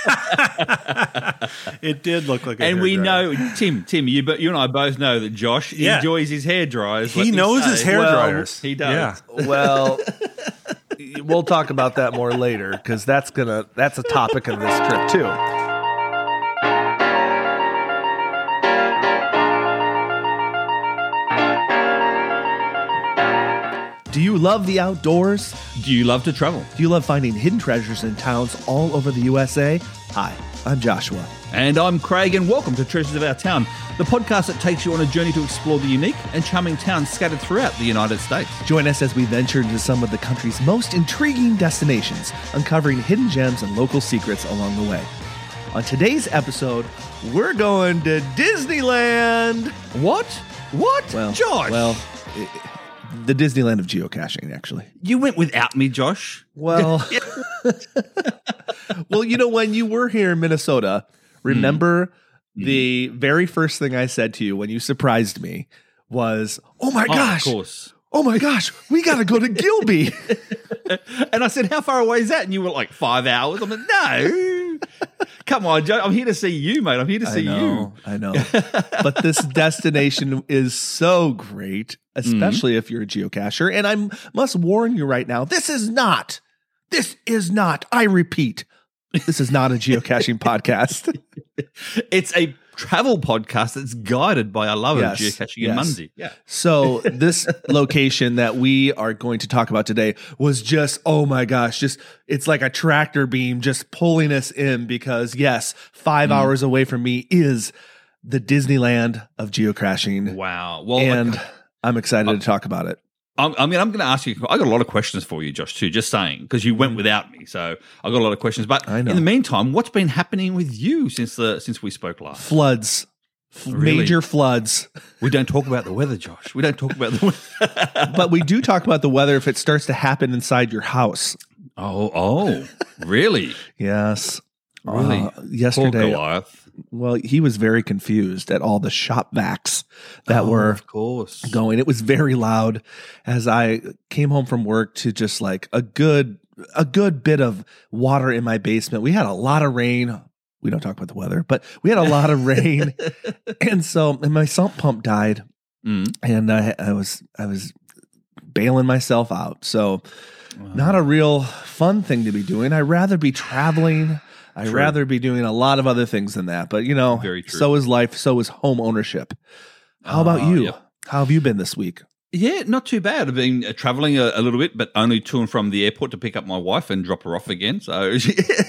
It did look like a And we hairdryer. know, Tim, you and I both know that Josh enjoys his hair dryers. He knows his hair dryers. He does. Yeah. Well, we'll talk about that more later because that's a topic of this trip too. Do you love the outdoors? Do you love to travel? Do you love finding hidden treasures in towns all over the USA? Hi, I'm Joshua. And I'm Craig, and welcome to Treasures of Our Town, the podcast that takes you on a journey to explore the unique and charming towns scattered throughout the United States. Join us as we venture into some of the country's most intriguing destinations, uncovering hidden gems and local secrets along the way. On today's episode, we're going to Disneyland. What? Josh? The Disneyland of geocaching, actually. You went without me, Josh. Well, when you were here in Minnesota, remember the very first thing I said to you when you surprised me was, "Oh my gosh, of course. Oh my gosh, we got to go to Gilby." And I said, "How far away is that?" And you were like, 5 hours. I'm like, "No, come on, Joe. I'm here to see you, mate. I'm here to see you." I know. But this destination is so great, especially if you're a geocacher. And I must warn you right now, this is not, I repeat, this is not a geocaching podcast. It's a travel podcast that's guided by a love of geocaching in Mundy. Yeah. So this location that we are going to talk about today was just, oh my gosh, it's like a tractor beam just pulling us in because 5 hours away from me is the Disneyland of geocaching. Wow. Well, and I'm excited to talk about it. I'm going to ask you. I got a lot of questions for you, Josh, too. Just saying, because you went without me, so I got a lot of questions. But in the meantime, what's been happening with you since we spoke last? Floods, major floods. We don't talk about the weather, Josh. We don't talk about the weather, but we do talk about the weather if it starts to happen inside your house. Oh, really? Yes. Really? Yesterday. Poor Goliath. Well, he was very confused at all the shop vacs that were of course going. It was very loud as I came home from work to just like a good bit of water in my basement. We had a lot of rain. We don't talk about the weather, but we had a lot of rain. And my sump pump died and I was bailing myself out. So not a real fun thing to be doing. I'd rather be traveling. I'd rather be doing a lot of other things than that. But, Very true. So is life. So is home ownership. How about you? Yep. How have you been this week? Yeah, not too bad. I've been traveling a little bit, but only to and from the airport to pick up my wife and drop her off again. So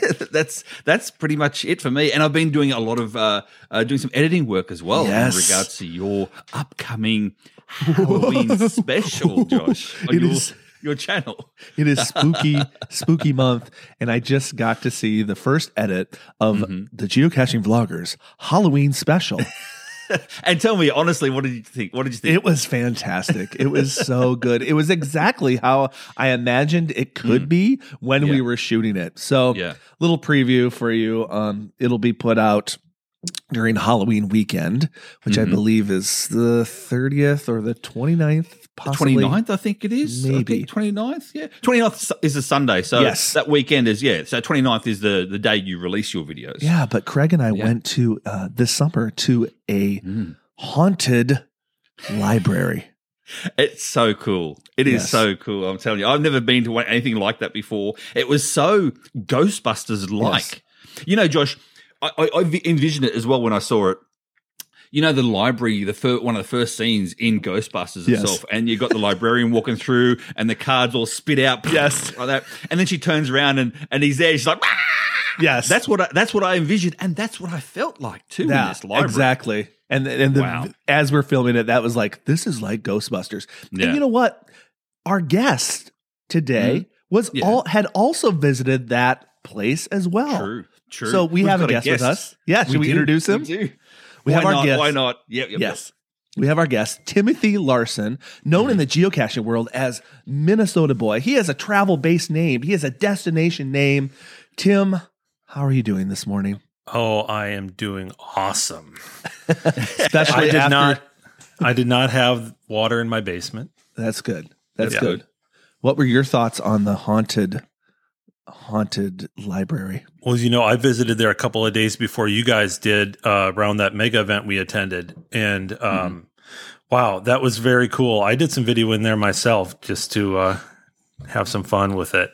that's pretty much it for me. And I've been doing a lot of doing some editing work as well in regards to your upcoming Halloween special, Josh. Your channel. It is spooky month, and I just got to see the first edit of the Geocaching Vloggers Halloween special. And tell me honestly, what did you think? It was fantastic. It was so good. It was exactly how I imagined it could be when we were shooting it. So, little preview for you. It'll be put out during Halloween weekend, which I believe is the 30th or the 29th. Possibly. 29th, I think it is. Maybe. 29th, yeah. 29th is a Sunday. So that weekend is, so 29th is the day you release your videos. Yeah, but Craig and I went to, this summer, to a haunted library. It's so cool. It is so cool, I'm telling you. I've never been to anything like that before. It was so Ghostbusters-like. Yes. Josh, I envisioned it as well when I saw it. The library, one of the first scenes in Ghostbusters itself, and you got the librarian walking through, and the cards all spit out, like that, and then she turns around and he's there. She's like, "Ah!" Yes, that's what I envisioned, and that's what I felt like too in this library. Exactly. And as we're filming it, that was like, this is like Ghostbusters. Yeah. And you know what? Our guest today had also visited that place as well. True. So we've have a guest with us. Yeah, should we introduce him? We do. We have our guest. Why not? Yep. Yes. We have our guest, Timothy Larson, known in the geocaching world as Minnesota Boy. He has a travel-based name. He has a destination name. Tim, how are you doing this morning? Oh, I am doing awesome. Especially I did not have water in my basement. That's good. That's good. What were your thoughts on the haunted haunted library? Well, I visited there a couple of days before you guys did around that mega event we attended. And wow, that was very cool. I did some video in there myself just to have some fun with it.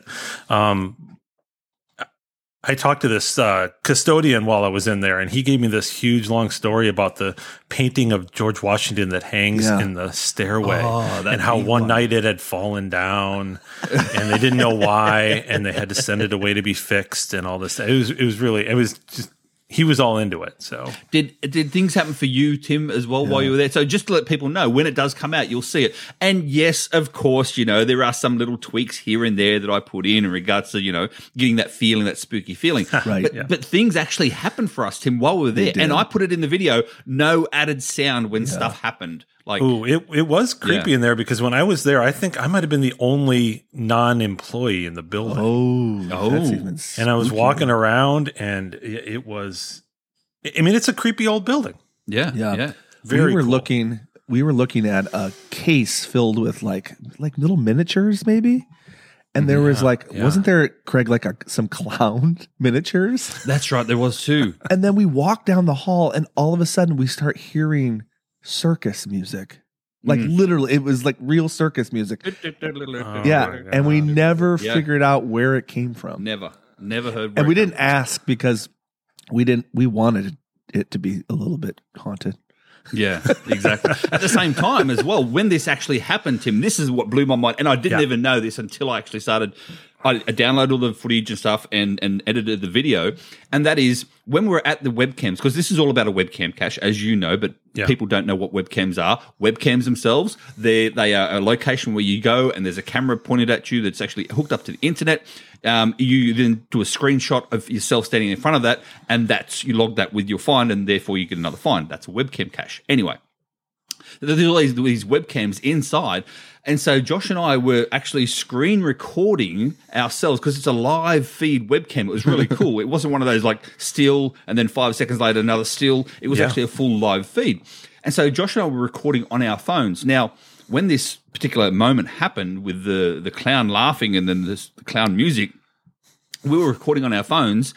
I talked to this custodian while I was in there, and he gave me this huge, long story about the painting of George Washington that hangs in the stairway, and how one night it had fallen down, and they didn't know why, and they had to send it away to be fixed, and all this. It was just. He was all into it. So did things happen for you, Tim, as well while you were there? So just to let people know, when it does come out, you'll see it. And yes, of course, there are some little tweaks here and there that I put in regards to getting that feeling, that spooky feeling. Right. But things actually happened for us, Tim, while we were there, and I put it in the video. No added sound when stuff happened. It was creepy in there, because when I was there, I think I might have been the only non-employee in the building. That's even spooky. And I was walking around, and it was. I mean, it's a creepy old building. Yeah. Very. We were looking at a case filled with like little miniatures, maybe. And there was wasn't there, Craig, some clown miniatures? That's right, there was too. And then we walked down the hall, and all of a sudden we start hearing circus music. Literally, it was like real circus music. And we never figured out where it came from. Never heard. And we didn't ask because we wanted it to be a little bit haunted. Yeah, exactly. At the same time as well, when this actually happened, Tim, this is what blew my mind. And I didn't even know this until I actually started. I downloaded all the footage and stuff and edited the video. And that is when we're at the webcams, because this is all about a webcam cache, as you know, but people don't know what webcams are. Webcams themselves, they are a location where you go and there's a camera pointed at you that's actually hooked up to the internet. You then do a screenshot of yourself standing in front of that, and you log that with your find, and therefore you get another find. That's a webcam cache. Anyway, there's all these webcams inside. And so Josh and I were actually screen recording ourselves because it's a live feed webcam. It was really cool. It wasn't one of those still and then 5 seconds later another still. It was actually a full live feed. And so Josh and I were recording on our phones. Now, when this particular moment happened with the clown laughing and then the clown music, we were recording on our phones.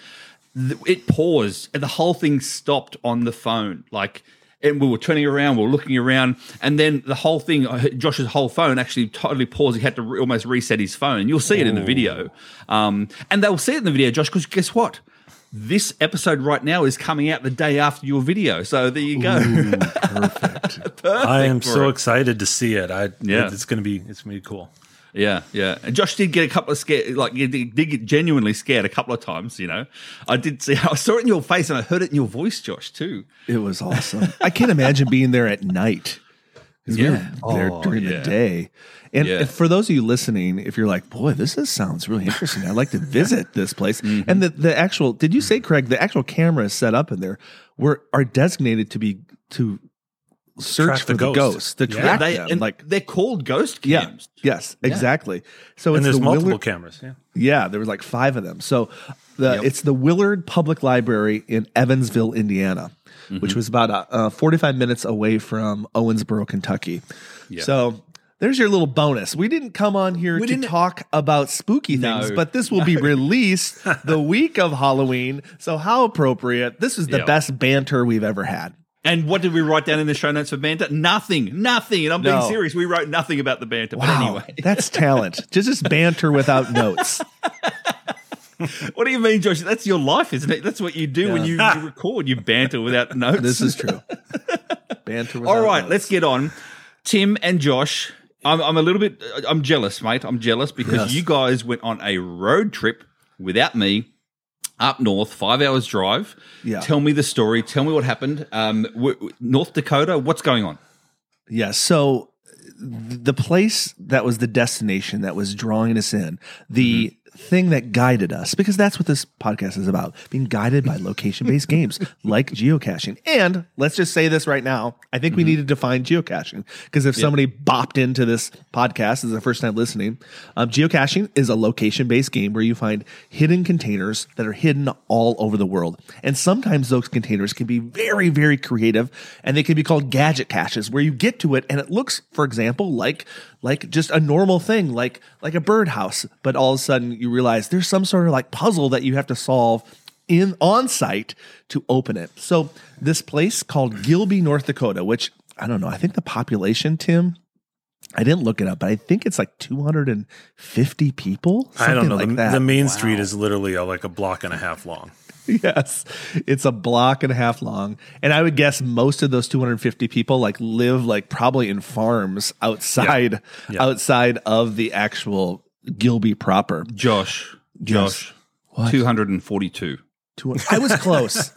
It paused and the whole thing stopped on the phone. And we were turning around, we were looking around, and then the whole thing, Josh's whole phone actually totally paused. He had to almost reset his phone. And you'll see it in the video. And they'll see it in the video, Josh, because guess what? This episode right now is coming out the day after your video. So there you go. Ooh, perfect. I am so excited to see it. It's going to be cool. Yeah. And Josh did get a couple of scared, you did get genuinely scared a couple of times, I saw it in your face and I heard it in your voice, Josh, too. It was awesome. I can't imagine being there at night. We were there during the day. And for those of you listening, if you're like, boy, sounds really interesting. I'd like to visit this place. Mm-hmm. And the actual, did you say, Craig, the actual cameras set up in there are designated to search for the ghosts, to track them. They're called ghost cams. Yes, exactly. So there's multiple cameras. Yeah, there was 5 of them. So it's the Willard Public Library in Evansville, Indiana, which was about 45 minutes away from Owensboro, Kentucky. Yeah. So there's your little bonus. We didn't come on here to talk about spooky things, but this will be released the week of Halloween. So how appropriate. This is the best banter we've ever had. And what did we write down in the show notes for banter? Nothing. And I'm being serious. We wrote nothing about the banter. Wow, but anyway. That's talent. Just banter without notes. What do you mean, Josh? That's your life, isn't it? That's what you do when you record. You banter without notes. This is true. Banter without All right, notes. let's get on. Tim and Josh, I'm jealous, mate. I'm jealous because you guys went on a road trip without me. Up north, 5 hours drive. Yeah. Tell me the story. Tell me what happened. North Dakota, what's going on? Yeah, so the place that was the destination that was drawing us in, the thing that guided us, because that's what this podcast is about, being guided by location-based games like geocaching. And let's just say this right now, I think we need to define geocaching, because if somebody bopped into this podcast as the first time listening, geocaching is a location-based game where you find hidden containers that are hidden all over the world. And sometimes those containers can be very, very creative, and they can be called gadget caches, where you get to it and it looks, for example, like just a normal thing, like a birdhouse, but all of a sudden you realize there's some sort of like puzzle that you have to solve on site to open it. So this place called Gilby, North Dakota, which I don't know, I think the population, Tim, I didn't look it up, but I think it's like 250 people. I don't know. Like that. The main street is literally like a block and a half long. Yes, it's a block and a half long. And I would guess most of those 250 people like live like probably in farms outside of the actual Gilby proper. Josh, What? 242. I was close.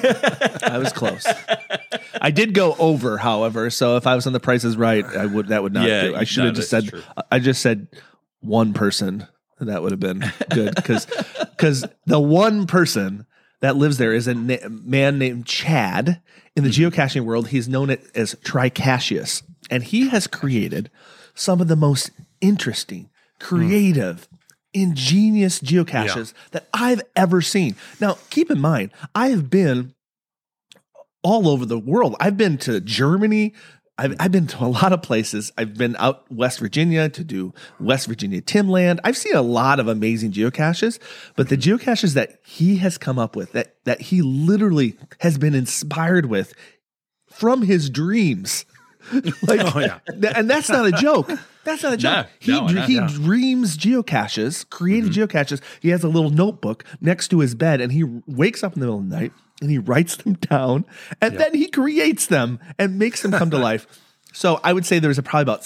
I did go over, however. So if I was on The Price is Right, that would not do. I should have just said. True. I just said one person. That would have been good because the one person that lives there is a man named Chad. In the geocaching world, he's known as Tricashius, and he has created some of the most interesting, creative, ingenious geocaches that I've ever seen. Now, keep in mind, I have been all over the world. I've been to Germany. I've been to a lot of places. I've been out West Virginia to do West Virginia Timland. I've seen a lot of amazing geocaches, but the geocaches that he has come up with, that he literally has been inspired with from his dreams. And that's not a joke. That's not a joke. He dreams geocaches, creative geocaches. He has a little notebook next to his bed, and he wakes up in the middle of the night and he writes them down, and then he creates them and makes them come to life. So I would say there's probably about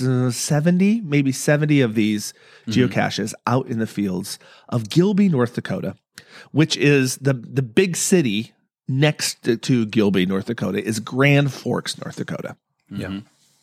70, maybe 70 of these geocaches out in the fields of Gilby, North Dakota, which is the big city next to Gilby, North Dakota, is Grand Forks, North Dakota. Yeah.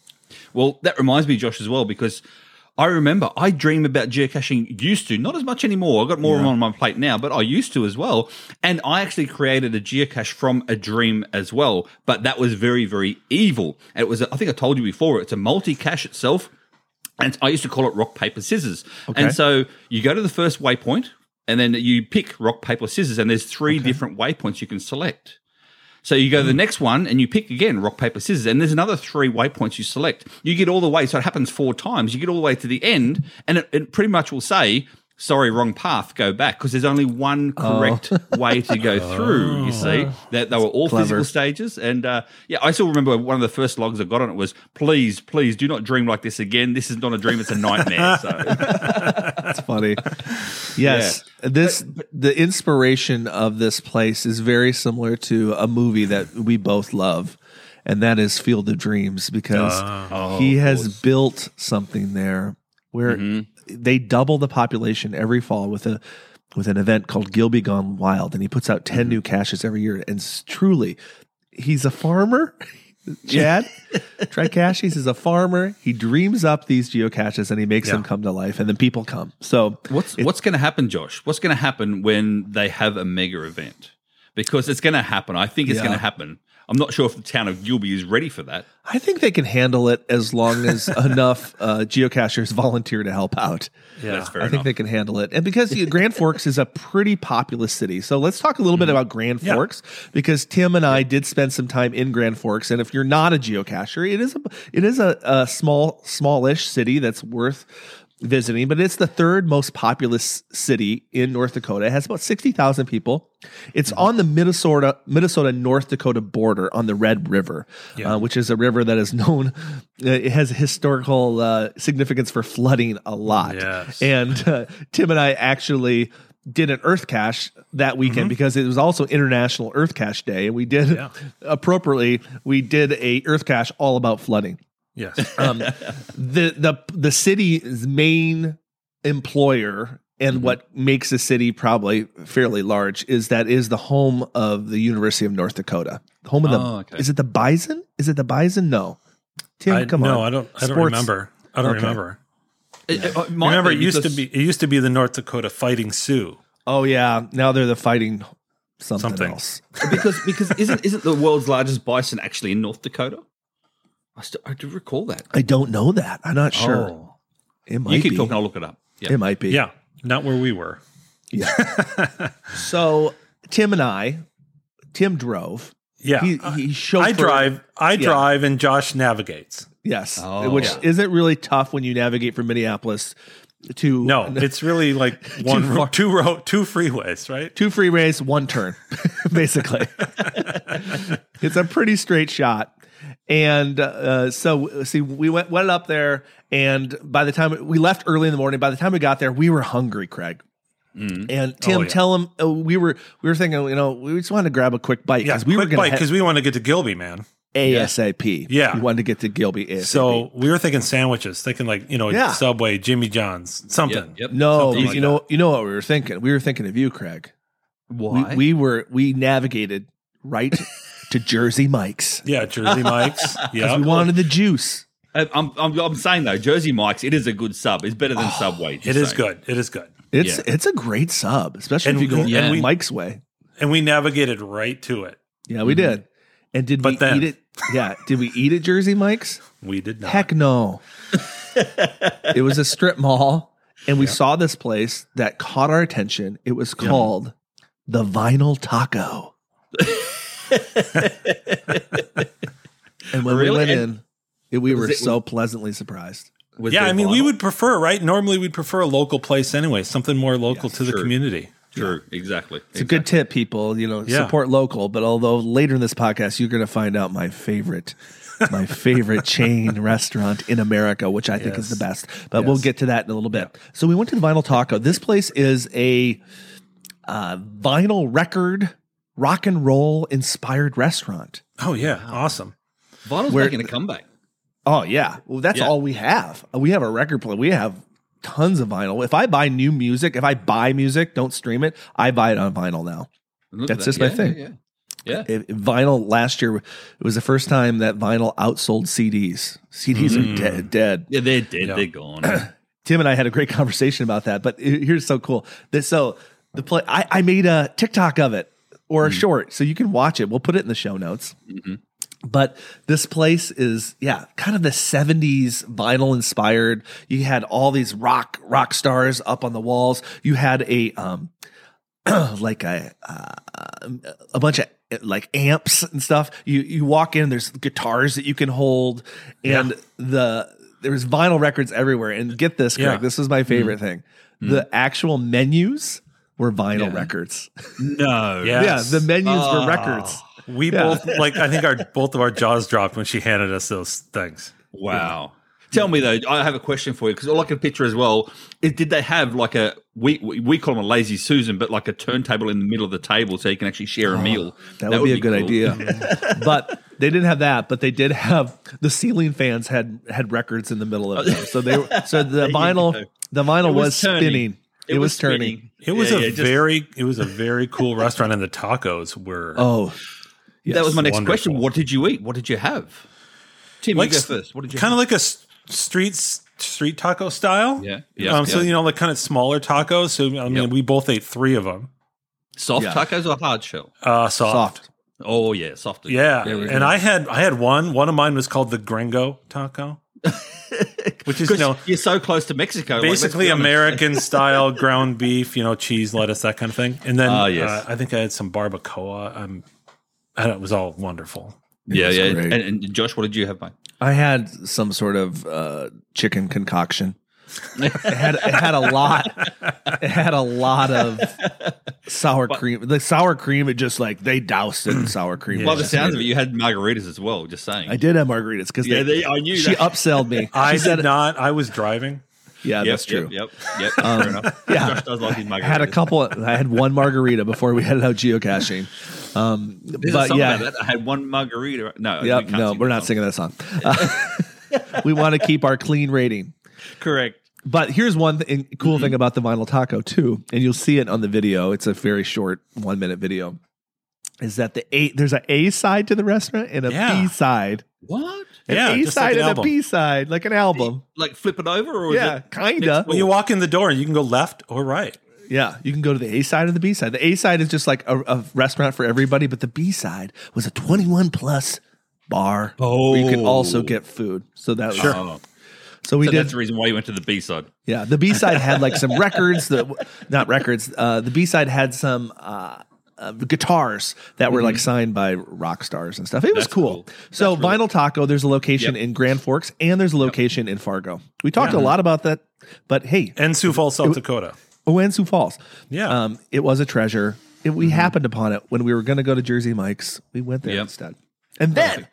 Well, that reminds me, Josh, as well, because I remember I dream about geocaching, used to, not as much anymore. I've got more on my plate now, but I used to as well. And I actually created a geocache from a dream as well, but that was very, very evil. And it was, I think I told you before, it's a multi-cache itself. And I used to call it rock, paper, scissors. Okay. And so you go to the first waypoint and then you pick rock, paper, scissors, and there's 3 different waypoints you can select. So you go to the next one and you pick again, rock, paper, scissors, and there's another 3 waypoints you select. You get all the way, so it happens 4 times. You get all the way to the end, and it pretty much will say, sorry, wrong path, go back, because there's only one correct way to go through, you see. That they were all physical stages. And I still remember one of the first logs I got on it was, please do not dream like this again. This is not a dream, it's a nightmare. So that's funny. Yes. The inspiration of this place is very similar to a movie that we both love, and that is Field of Dreams, because he has built something there where they double the population every fall with an event called Gilby Gone Wild, and he puts out 10 new caches every year. And truly, he's a farmer. Chad Tricashius is a farmer. He dreams up these geocaches and he makes them come to life, and then people come. So what's going to happen, Josh? What's going to happen when they have a mega event? Because it's going to happen. I think it's going to happen. I'm not sure if the town of Gilby is ready for that. I think they can handle it as long as enough geocachers volunteer to help out. Yeah, that's fair I think they can handle it. And because Grand Forks is a pretty populous city. So let's talk a little bit about Grand Forks, because Tim and I did spend some time in Grand Forks. And if you're not a geocacher, it is a smallish city that's worth visiting, but it's the 3rd most populous city in North Dakota. It has about 60,000 people. It's on the Minnesota-North Dakota border on the Red River, which is a river that is known, it has historical significance for flooding a lot. Yes. And Tim and I actually did an Earth Cache that weekend because it was also International Earth Cache Day. And we did, appropriately, we did a Earth Cache all about flooding. Yes. The city's main employer and what makes the city probably fairly large is the home of the University of North Dakota. Home of is it the Bison? Is it the Bison? No. Tim, come on. No, I don't remember. I don't remember. Remember, it used to be the North Dakota Fighting Sioux. Oh yeah, now they're the Fighting something else. because isn't the world's largest bison actually in North Dakota? I do recall that. I don't know that. I'm not sure. Oh. It might be. You keep talking, I'll look it up. Yep. It might be. Yeah, not where we were. Yeah. So Tim drove. Yeah. He chauffeured. I drive, and Josh navigates. Yes, which isn't really tough when you navigate from Minneapolis to No, it's really like two freeways, right? 2 freeways, 1 turn, basically. It's a pretty straight shot. And so, see, we went up there, and by the time we left early in the morning, by the time we got there, we were hungry, Craig. And Tim, tell him we were thinking, we just wanted to grab a quick bite because we wanted to get to Gilby, man. ASAP. Yeah, we wanted to get to Gilby ASAP. So we were thinking sandwiches, thinking like Subway, Jimmy John's, something. Yep. No, something you know what we were thinking. We were thinking of you, Craig. Why? We navigated right to Jersey Mike's. Yeah, Jersey Mike's. Yeah, we wanted the juice. I'm saying though, Jersey Mike's, it is a good sub. It's better than Subway. It is good. It is good. It's a great sub, especially if you go Mike's way. And we navigated right to it. Yeah, we did. And did we eat it? Yeah, did we eat at Jersey Mike's? We did not. Heck no. It was a strip mall, and we saw this place that caught our attention. It was called the Vinyl Taco. And when we went in, we were so pleasantly surprised. We would prefer, right? Normally we'd prefer a local place anyway, something more local to the community. True, exactly. It's a good tip, people. Support local. But although later in this podcast, you're going to find out my favorite chain restaurant in America, which I think is the best. But we'll get to that in a little bit. So we went to the Vinyl Taco. This place is a vinyl record, rock and roll inspired restaurant. Oh yeah, awesome. Vinyl's making a comeback. Oh yeah, well that's all we have. We have a record player. We have tons of vinyl. If I buy new music, don't stream it. I buy it on vinyl now. That's just my thing. Yeah. Vinyl last year, it was the first time that vinyl outsold CDs. CDs are dead. Yeah, they're dead. Yeah. They're gone. Tim and I had a great conversation about that. But here's so cool. I made a TikTok of it or a short, so you can watch it. We'll put it in the show notes. Mm-hmm. But this place is, kind of the 70s vinyl inspired. You had all these rock stars up on the walls. You had a bunch of like amps and stuff. You walk in, there's guitars that you can hold, and there's vinyl records everywhere. And get this, Greg, this was my favorite thing. The actual menus were vinyl records. No. Yes. Yeah, the menus were records. We both I think both of our jaws dropped when she handed us those things. Wow. Tell me though, I have a question for you because I like a picture as well. Did they have like we call them a lazy Susan, but like a turntable in the middle of the table so you can actually share a meal? That would be a good idea. But they didn't have that. But they did have the ceiling fans had records in the middle of them. So the vinyl was spinning. It was turning. It was a very cool restaurant, and the tacos were that was my next question. What did you eat? What did you have? Tim, you go first. What did you have? Kind of like a street taco style. So like kind of smaller tacos. So we both ate 3 of them. Soft tacos or hard shell? Soft. Oh yeah, soft. Yeah, and I had one. One of mine was called the Gringo taco. Which is you're so close to Mexico, basically American style ground beef, cheese, lettuce, that kind of thing. And then I think I had some barbacoa. It was all wonderful. Yeah. And Josh, what did you have, mate? I had some sort of chicken concoction. It had a lot. It had a lot of sour cream. The sour cream, it just like they doused it in sour cream. Well, the sounds of it, you had margaritas as well. Just saying, I did have margaritas because I knew she upselled me. I did not. I was driving. Yeah, that's true. Yep. Fair enough. Yeah, Josh does like his margaritas. I had a couple. I had one margarita before we headed out geocaching. But that. I had one margarita. No, we're not singing that song. We want to keep our clean rating. Correct. But here's one cool thing about the vinyl taco too, and you'll see it on the video. It's a very short 1-minute video. Is that there's an A side to the restaurant and a B side. What? An A side and a B side, like an album. Like flip it over, or kinda. Well, you walk in the door and you can go left or right. Yeah, you can go to the A side and the B side. The A side is just like a restaurant for everybody, but the B side was a 21+ bar where you could also get food. So that was So that's the reason why you went to the B side. Yeah, the B side had like some records. The B side had some guitars that were like signed by rock stars and stuff. It was cool. So really Vinyl Taco, there's a location in Grand Forks and there's a location in Fargo. We talked a lot about that, but hey. And Sioux Falls, South Dakota. Oh, and Sioux Falls. Yeah. It was a treasure. We happened upon it when we were going to go to Jersey Mike's. We went there instead. And then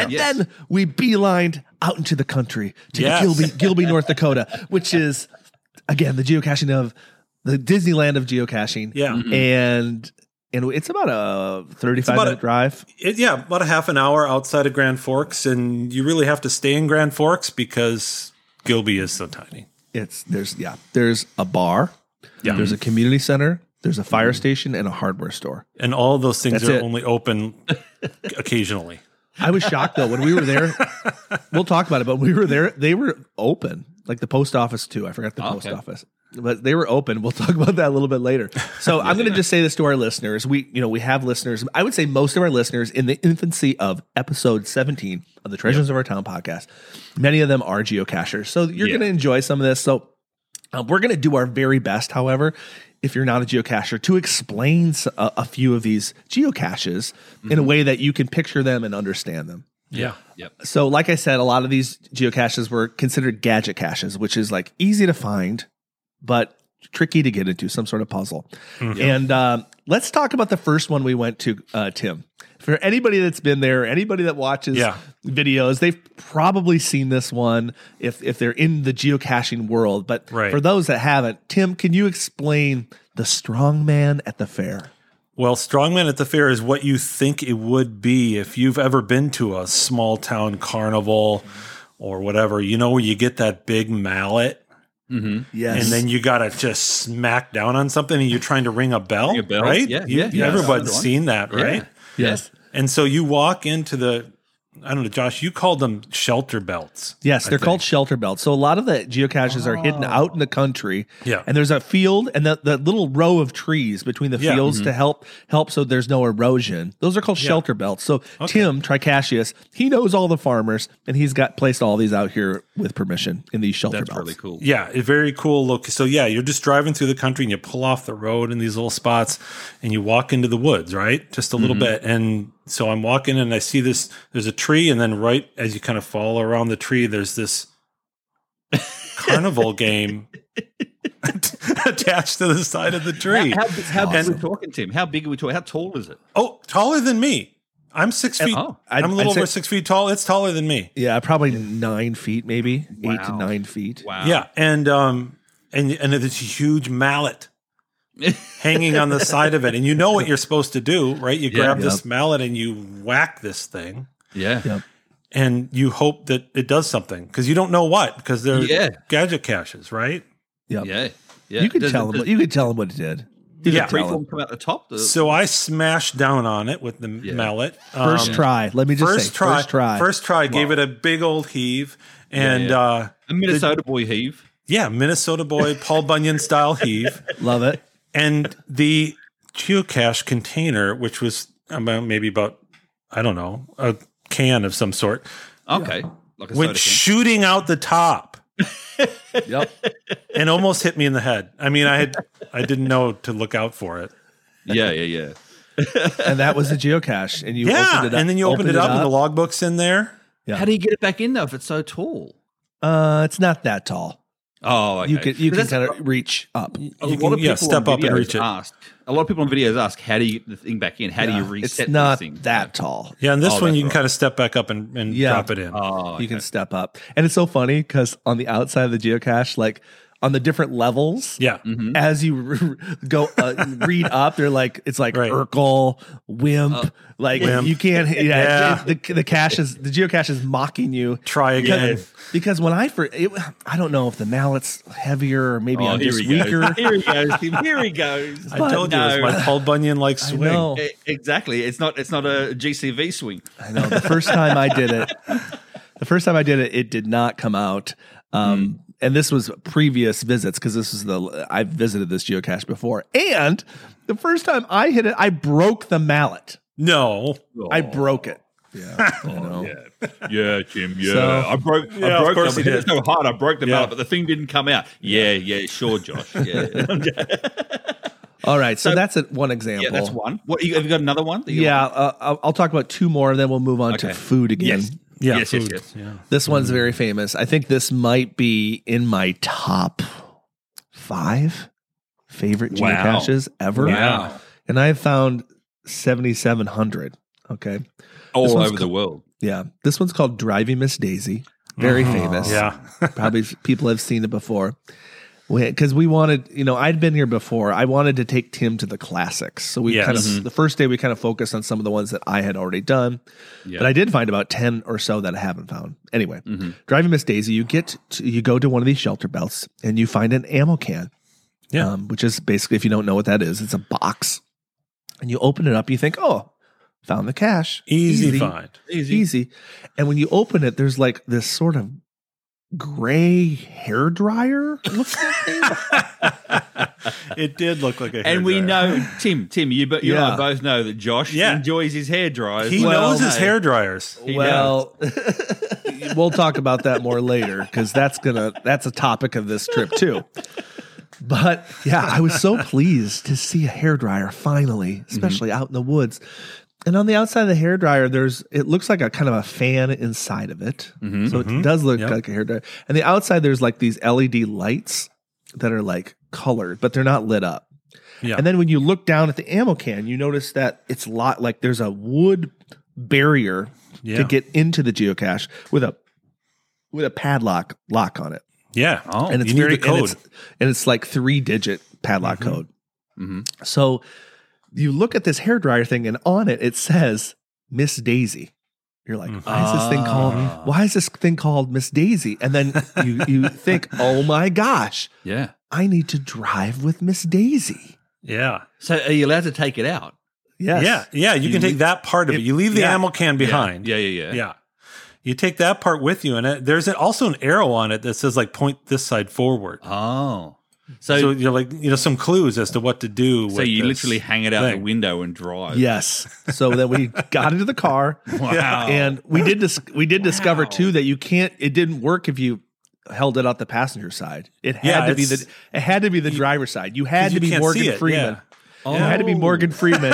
we beelined out into the country to Gilby, North Dakota, which is, again, the geocaching of the Disneyland of geocaching. Yeah. And it's about a 35-minute drive. About a half an hour outside of Grand Forks. And you really have to stay in Grand Forks because Gilby is so tiny. There's a bar. Yeah. There's a community center. There's a fire station and a hardware store. And all of those things are only open occasionally. I was shocked, though, when we were there. We'll talk about it, but when we were there, they were open. Like the post office, too. I forgot the post office. But they were open. We'll talk about that a little bit later. So I'm going to just say this to our listeners. We have listeners. I would say most of our listeners in the infancy of episode 17 of the Treasures of Our Town podcast, many of them are geocachers. So you're going to enjoy some of this. So we're going to do our very best, however, if you're not a geocacher, to explain a few of these geocaches in a way that you can picture them and understand them. Yeah. Yep. So like I said, a lot of these geocaches were considered gadget caches, which is like easy to find, but tricky to get into, some sort of puzzle. Mm-hmm. And let's talk about the first one we went to, Tim. For anybody that's been there, anybody that watches videos, they've probably seen this one if they're in the geocaching world. But for those that haven't, Tim, can you explain the Strongman at the fair? Well, Strongman at the fair is what you think it would be if you've ever been to a small town carnival or whatever, where you get that big mallet. Mm-hmm. Yes. And then you got to just smack down on something and you're trying to ring a bell, right? Yeah. Everybody's seen that, right? Yeah. Yes. And so you walk into I don't know, Josh, you called them shelter belts. Yes, they're called shelter belts. So a lot of the geocaches are hidden out in the country. Yeah. And there's a field and the little row of trees between the fields to help so there's no erosion. Those are called shelter belts. So Tim Tricascius, he knows all the farmers and he's placed all these out here with permission in these shelter belts. That's really cool. Yeah, a very cool look. So you're just driving through the country and you pull off the road in these little spots and you walk into the woods, right? Just a little bit. And so I'm walking and I see this, there's a tree, and then right as you kind of follow around the tree, there's this carnival game attached to the side of the tree. How big are we talking, Tim? How big are we talking? How tall is it? Oh, taller than me. I'm 6 feet. I'm a little over 6 feet tall. It's taller than me. Yeah, probably 9 feet, maybe 8 to 9 feet. Wow. Yeah, and it's a huge mallet hanging on the side of it, and you know what you're supposed to do, right? You grab this mallet and you whack this thing. Yeah. Yep. And you hope that it does something because you don't know what, because they're gadget caches, right? Yep. Yeah. You could tell them. You could tell them what it did. Did the freeform come out the top? So I smashed down on it with the mallet. First try. Let me just say. First try. Gave it a big old heave. And a Minnesota boy heave. Yeah, Minnesota boy, Paul Bunyan style heave. Love it. And the geocache container, which was maybe about, I don't know, a can of some sort. Okay. Like a went shooting out the top. Yep. And almost hit me in the head. I mean, I didn't know to look out for it. Yeah. And that was the geocache. And you opened it up. And then you opened it up and the logbook's in there. Yeah. How do you get it back in though if it's so tall? It's not that tall. Oh, okay. You can kind of reach up. A lot of people step up and reach it. A lot of people on videos ask, how do you get the thing back in? How do you reset it's not this thing? that tall. Yeah, and this one you can kind of step back up and drop it in. Oh, okay. You can step up. And it's so funny because on the outside of the geocache, like on the different levels, as you go read up, they're like, it's like Urkel, Wimp, Wimp. You can't, the geocache is mocking you. Try again. Because when I don't know if the mallet's heavier or maybe I'm just weaker. Here he goes, Tim. Here he goes. I told you it's my Paul Bunyan like swing. Exactly. It's not a GCV swing. I know. The first time I did it, it did not come out. And this was previous visits because I've visited this geocache before. And the first time I hit it, I broke the mallet. No. I broke it. Yeah. Yeah, Jim. Yeah. So, I broke them. It hit so hard, I broke them out, but the thing didn't come out. Yeah, sure, Josh. Yeah. All right, so that's one example. Yeah, that's one. What have you got another one? I'll talk about two more, and then we'll move on to food again. Yes. Yeah, yes, food. yes. Yeah. This one's very famous. I think this might be in my top 5 favorite geocaches ever. Wow. And I've found 7,700. Okay. All over the world. Yeah. This one's called Driving Miss Daisy. Very famous. Yeah. Probably people have seen it before. Because we wanted, I'd been here before. I wanted to take Tim to the classics. So we the first day we kind of focused on some of the ones that I had already done. Yeah. But I did find about 10 or so that I haven't found. Anyway, Driving Miss Daisy, you go to one of these shelter belts and you find an ammo can. Yeah. Which is basically, if you don't know what that is, it's a box. And you open it up, you think, oh, found the cache. Easy find. Easy. And when you open it, there's like this sort of gray hair dryer looking thing. It did look like a hair And we dryer. know, Tim, you and I both know that Josh enjoys his hair dryers. He knows his hair dryers. We'll talk about that more later because that's a topic of this trip too. But yeah, I was so pleased to see a hair dryer finally, especially out in the woods. And on the outside of the hairdryer, it looks like a kind of a fan inside of it. So it does look like a hairdryer. And the outside, there's like these LED lights that are like colored, but they're not lit up. Yeah. And then when you look down at the ammo can, you notice that it's like there's a wood barrier to get into the geocache with a padlock lock on it. Yeah. Oh, and it's very code. And it's like 3-digit padlock code. So you look at this hairdryer thing, and on it says Miss Daisy. You're like, why is this thing called Miss Daisy? And then you think, oh my gosh, I need to drive with Miss Daisy. Yeah. So are you allowed to take it out? Yes. Yeah. You can take that part of it. You leave the ammo can behind. Yeah. You take that part with you, and there's also an arrow on it that says like point this side forward. Oh. So you're like, some clues as to what to do. So you literally hang it out the window and drive. Yes. So then we got into the car. Wow. And we did discover too that it didn't work if you held it out the passenger side. It had to be the driver's side. You had to be Morgan Freeman. Yeah. It had to be Morgan Freeman.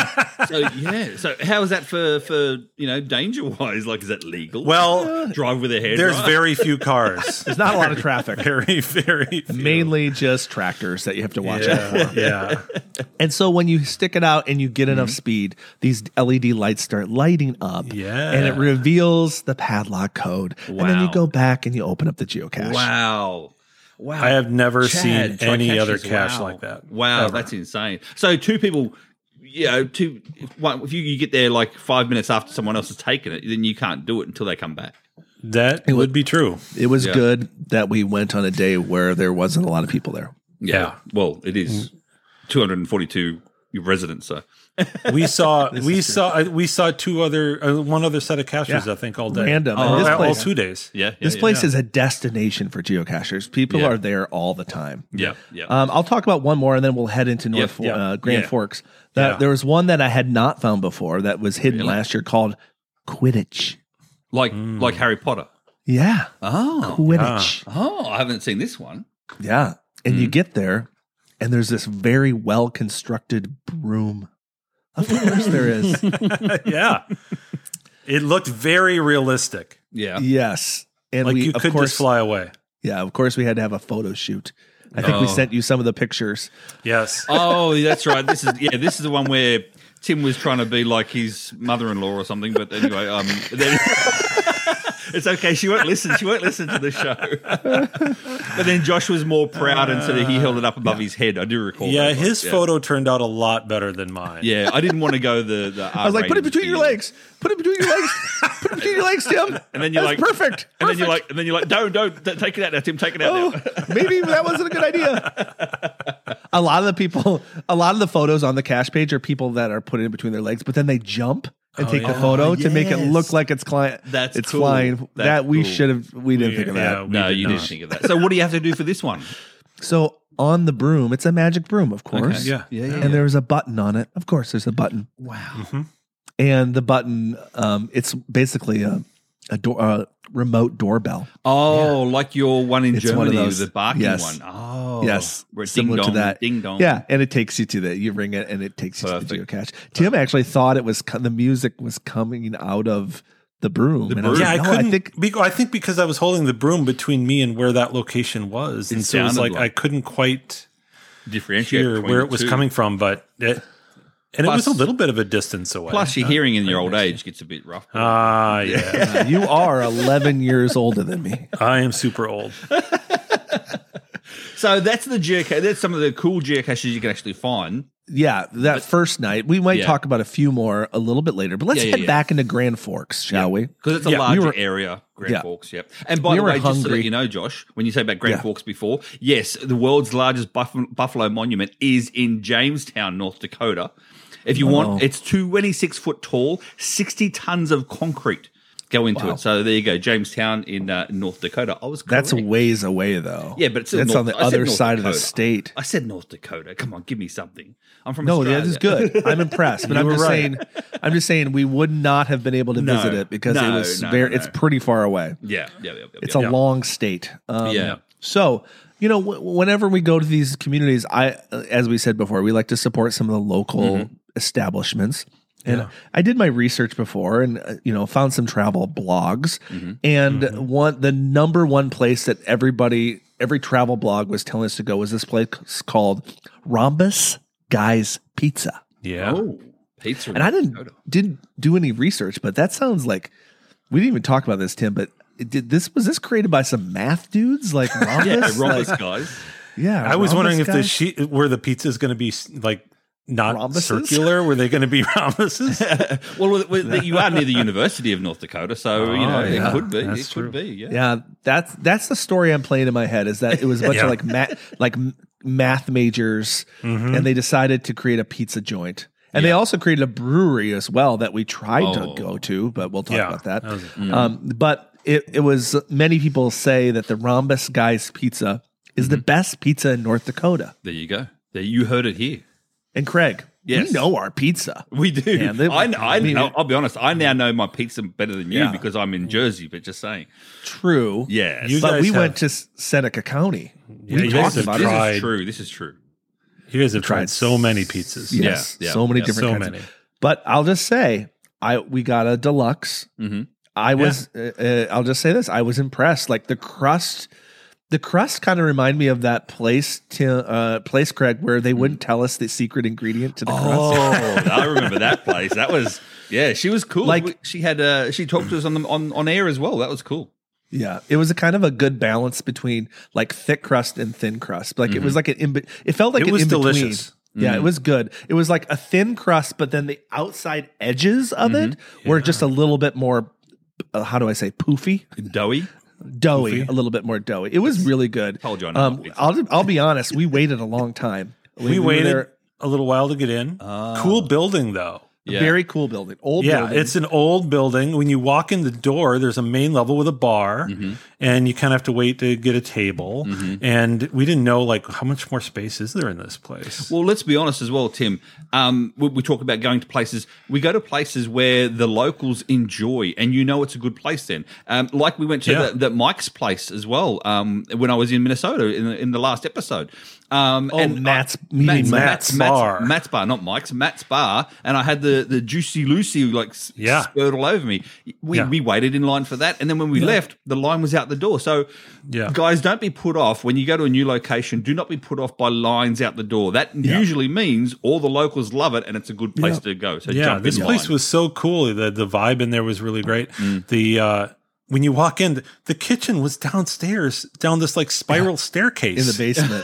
So how is that for danger wise? Like, is that legal? Well, drive with a hair. There's very few cars. There's not a lot of traffic. Very few. Mainly just tractors that you have to watch out for. Yeah. And so when you stick it out and you get enough speed, these LED lights start lighting up. Yeah. And it reveals the padlock code. Wow. And then you go back and you open up the geocache. Wow. I have never seen any other cache like that. Wow, ever. That's insane. So two people, if you get there like 5 minutes after someone else has taken it, then you can't do it until they come back. That would be true. It was good that we went on a day where there wasn't a lot of people there. Yeah. Well, it is 242 residents, so. We saw one other set of caches, I think, all day. Random. All 2 days. This place is a destination for geocachers. People are there all the time. Yeah. I'll talk about one more and then we'll head into Grand Forks. There was one that I had not found before that was hidden last year called Quidditch. Like Harry Potter. Yeah. Oh. Quidditch. Oh, I haven't seen this one. Yeah. And you get there and there's this very well constructed broom. Of course there is. Yeah. It looked very realistic. Yeah. Yes. And like you could just fly away. Yeah, of course we had to have a photo shoot. I think we sent you some of the pictures. Yes. Oh, that's right. This is the one where Tim was trying to be like his mother-in-law or something, but anyway, it's okay. She won't listen. She won't listen to the show. But then Josh was more proud, and so he held it up above his head. I do recall. Yeah, his photo turned out a lot better than mine. Yeah, I didn't want to go the. I was like, put it between your legs. Put it between your legs. Put it between your legs, Tim. And then you're like, perfect. And then you're like, don't take it out now, Tim. Take it out now. Maybe that wasn't a good idea. A lot of the photos on the cache page are people that are putting it between their legs, but then they jump and take the photo to make it look like it's cool. Flying. We didn't think of that. No, you didn't think of that. So what do you have to do for this one? So on the broom, it's a magic broom, of course. Okay. Yeah. And there's a button on it. Of course, there's a button. Wow. Mm-hmm. And the button, it's basically a remote doorbell. Oh, like your one in Germany, one of those, the barking yes. one. Oh, yes, where similar ding to dong, that. Ding dong. Yeah, and it takes you to you ring it, and it takes you to the Perfect. geocache. Tim actually thought it was the music was coming out of the broom. And I was Yeah, like, I no, couldn't. I think because I was holding the broom between me and where that location was, and so it was sounded like I couldn't quite differentiate hear between where the it was two. coming from, but it was a little bit of a distance away. Plus, your hearing in your old age gets a bit rough. Yeah. you are 11 years older than me. I am super old. So that's the geocache. That's some of the cool geocaches you can actually find. Yeah, that first night. We might Yeah. talk about a few more a little bit later, but let's head back into Grand Forks, shall we? Because it's a Yeah, larger area, Grand yeah. Forks, yep. And by We the were way, just to hungry. let you know, Josh, when you say about Grand Yeah. Forks before, yes, the world's largest buffalo monument is in Jamestown, North Dakota. If you want, it's 26 foot tall, 60 tons of concrete go into it. So there you go, Jamestown in North Dakota. I was correct. That's a ways away, though. Yeah, but it's that's North- on the I said other North side of the Dakota. state. I said North Dakota. Come on, give me something. I'm from No, Australia. that is good. I'm impressed, but You I'm were just right. saying. I'm just saying we would not have been able to No. visit it because No, it was no, very. no. It's pretty far away. Yeah. It's a long state. Yeah. So whenever we go to these communities, as we said before, we like to support some of the local establishments. And I did my research before, and found some travel blogs. And the number one place that every travel blog was telling us to go was this place called Rhombus Guy's Pizza. Yeah. Oh, pizza. And I didn't do any research, but that sounds like we didn't even talk about this, Tim. But was this created by some math dudes like Rhombus? Yeah, Rhombus Like, guys. yeah, I was wondering if the Rhombus guys? sheet where the pizza is going to be like not Rhombuses? circular. Were they going to be rhombuses? Well, you are near the University of North Dakota, so yeah. it could be. That's It true. could be. Yeah. Yeah, that's the story I'm playing in my head. Is that it was a bunch Yeah. of math majors, and they decided to create a pizza joint, and they also created a brewery as well that we tried to go to, but we'll talk about that. But it was many people say that the Rhombus Guy's Pizza is the best pizza in North Dakota. There you go. You heard it here. And Craig, Yes. we know our pizza. We do. Yeah, I know. I'll be honest. I now know my pizza better than you Yeah. because I'm in Jersey. But just saying. True. Yes. You But guys we have- went to Seneca County. Yeah, We you talked guys have about This it. tried. is true. This is true. You guys have tried so many pizzas. Yes, Yeah, so many yeah, different so kinds. many. But I'll just say, we got a deluxe. Mhm. I was. I'll just say this: I was impressed. Like the crust kind of reminded me of that place, Craig, where they wouldn't tell us the secret ingredient to the crust. Oh, I remember that place. That was she was cool. Like- she had she talked to us on air as well. That was cool. Yeah, it was a kind of a good balance between like thick crust and thin crust. Like it was like it felt like It an was in between. delicious. Yeah, it was good. It was like a thin crust, but then the outside edges of it were just a little bit more. How do I say poofy? Doughy. Doughy, a little bit more doughy. It was really good. Told you I know my pizza. I'll be honest. We waited a long time. We were waited there- a little while to get in. Cool building though. a very cool building. Old Yeah, building. it's an old building. When you walk in the door, there's a main level with a bar, and you kind of have to wait to get a table. And we didn't know like how much more space is there in this place. Well, let's be honest as well, Tim. We talk about going to places. We go to places where the locals enjoy, and it's a good place. Then, like we went to the Mike's place as well when I was in Minnesota in the last episode. Matt's Bar, not Mike's. Matt's Bar, and I had the Juicy Lucy spurred all over me. We waited in line for that, and then when we left, the line was out the door. So, guys, don't be put off when you go to a new location. Do not be put off by lines out the door. That usually means all the locals love it, and it's a good place to go. So, jump this in place line. was so cool. The vibe in there was really great. When you walk in, the kitchen was downstairs, down this like spiral staircase in the basement.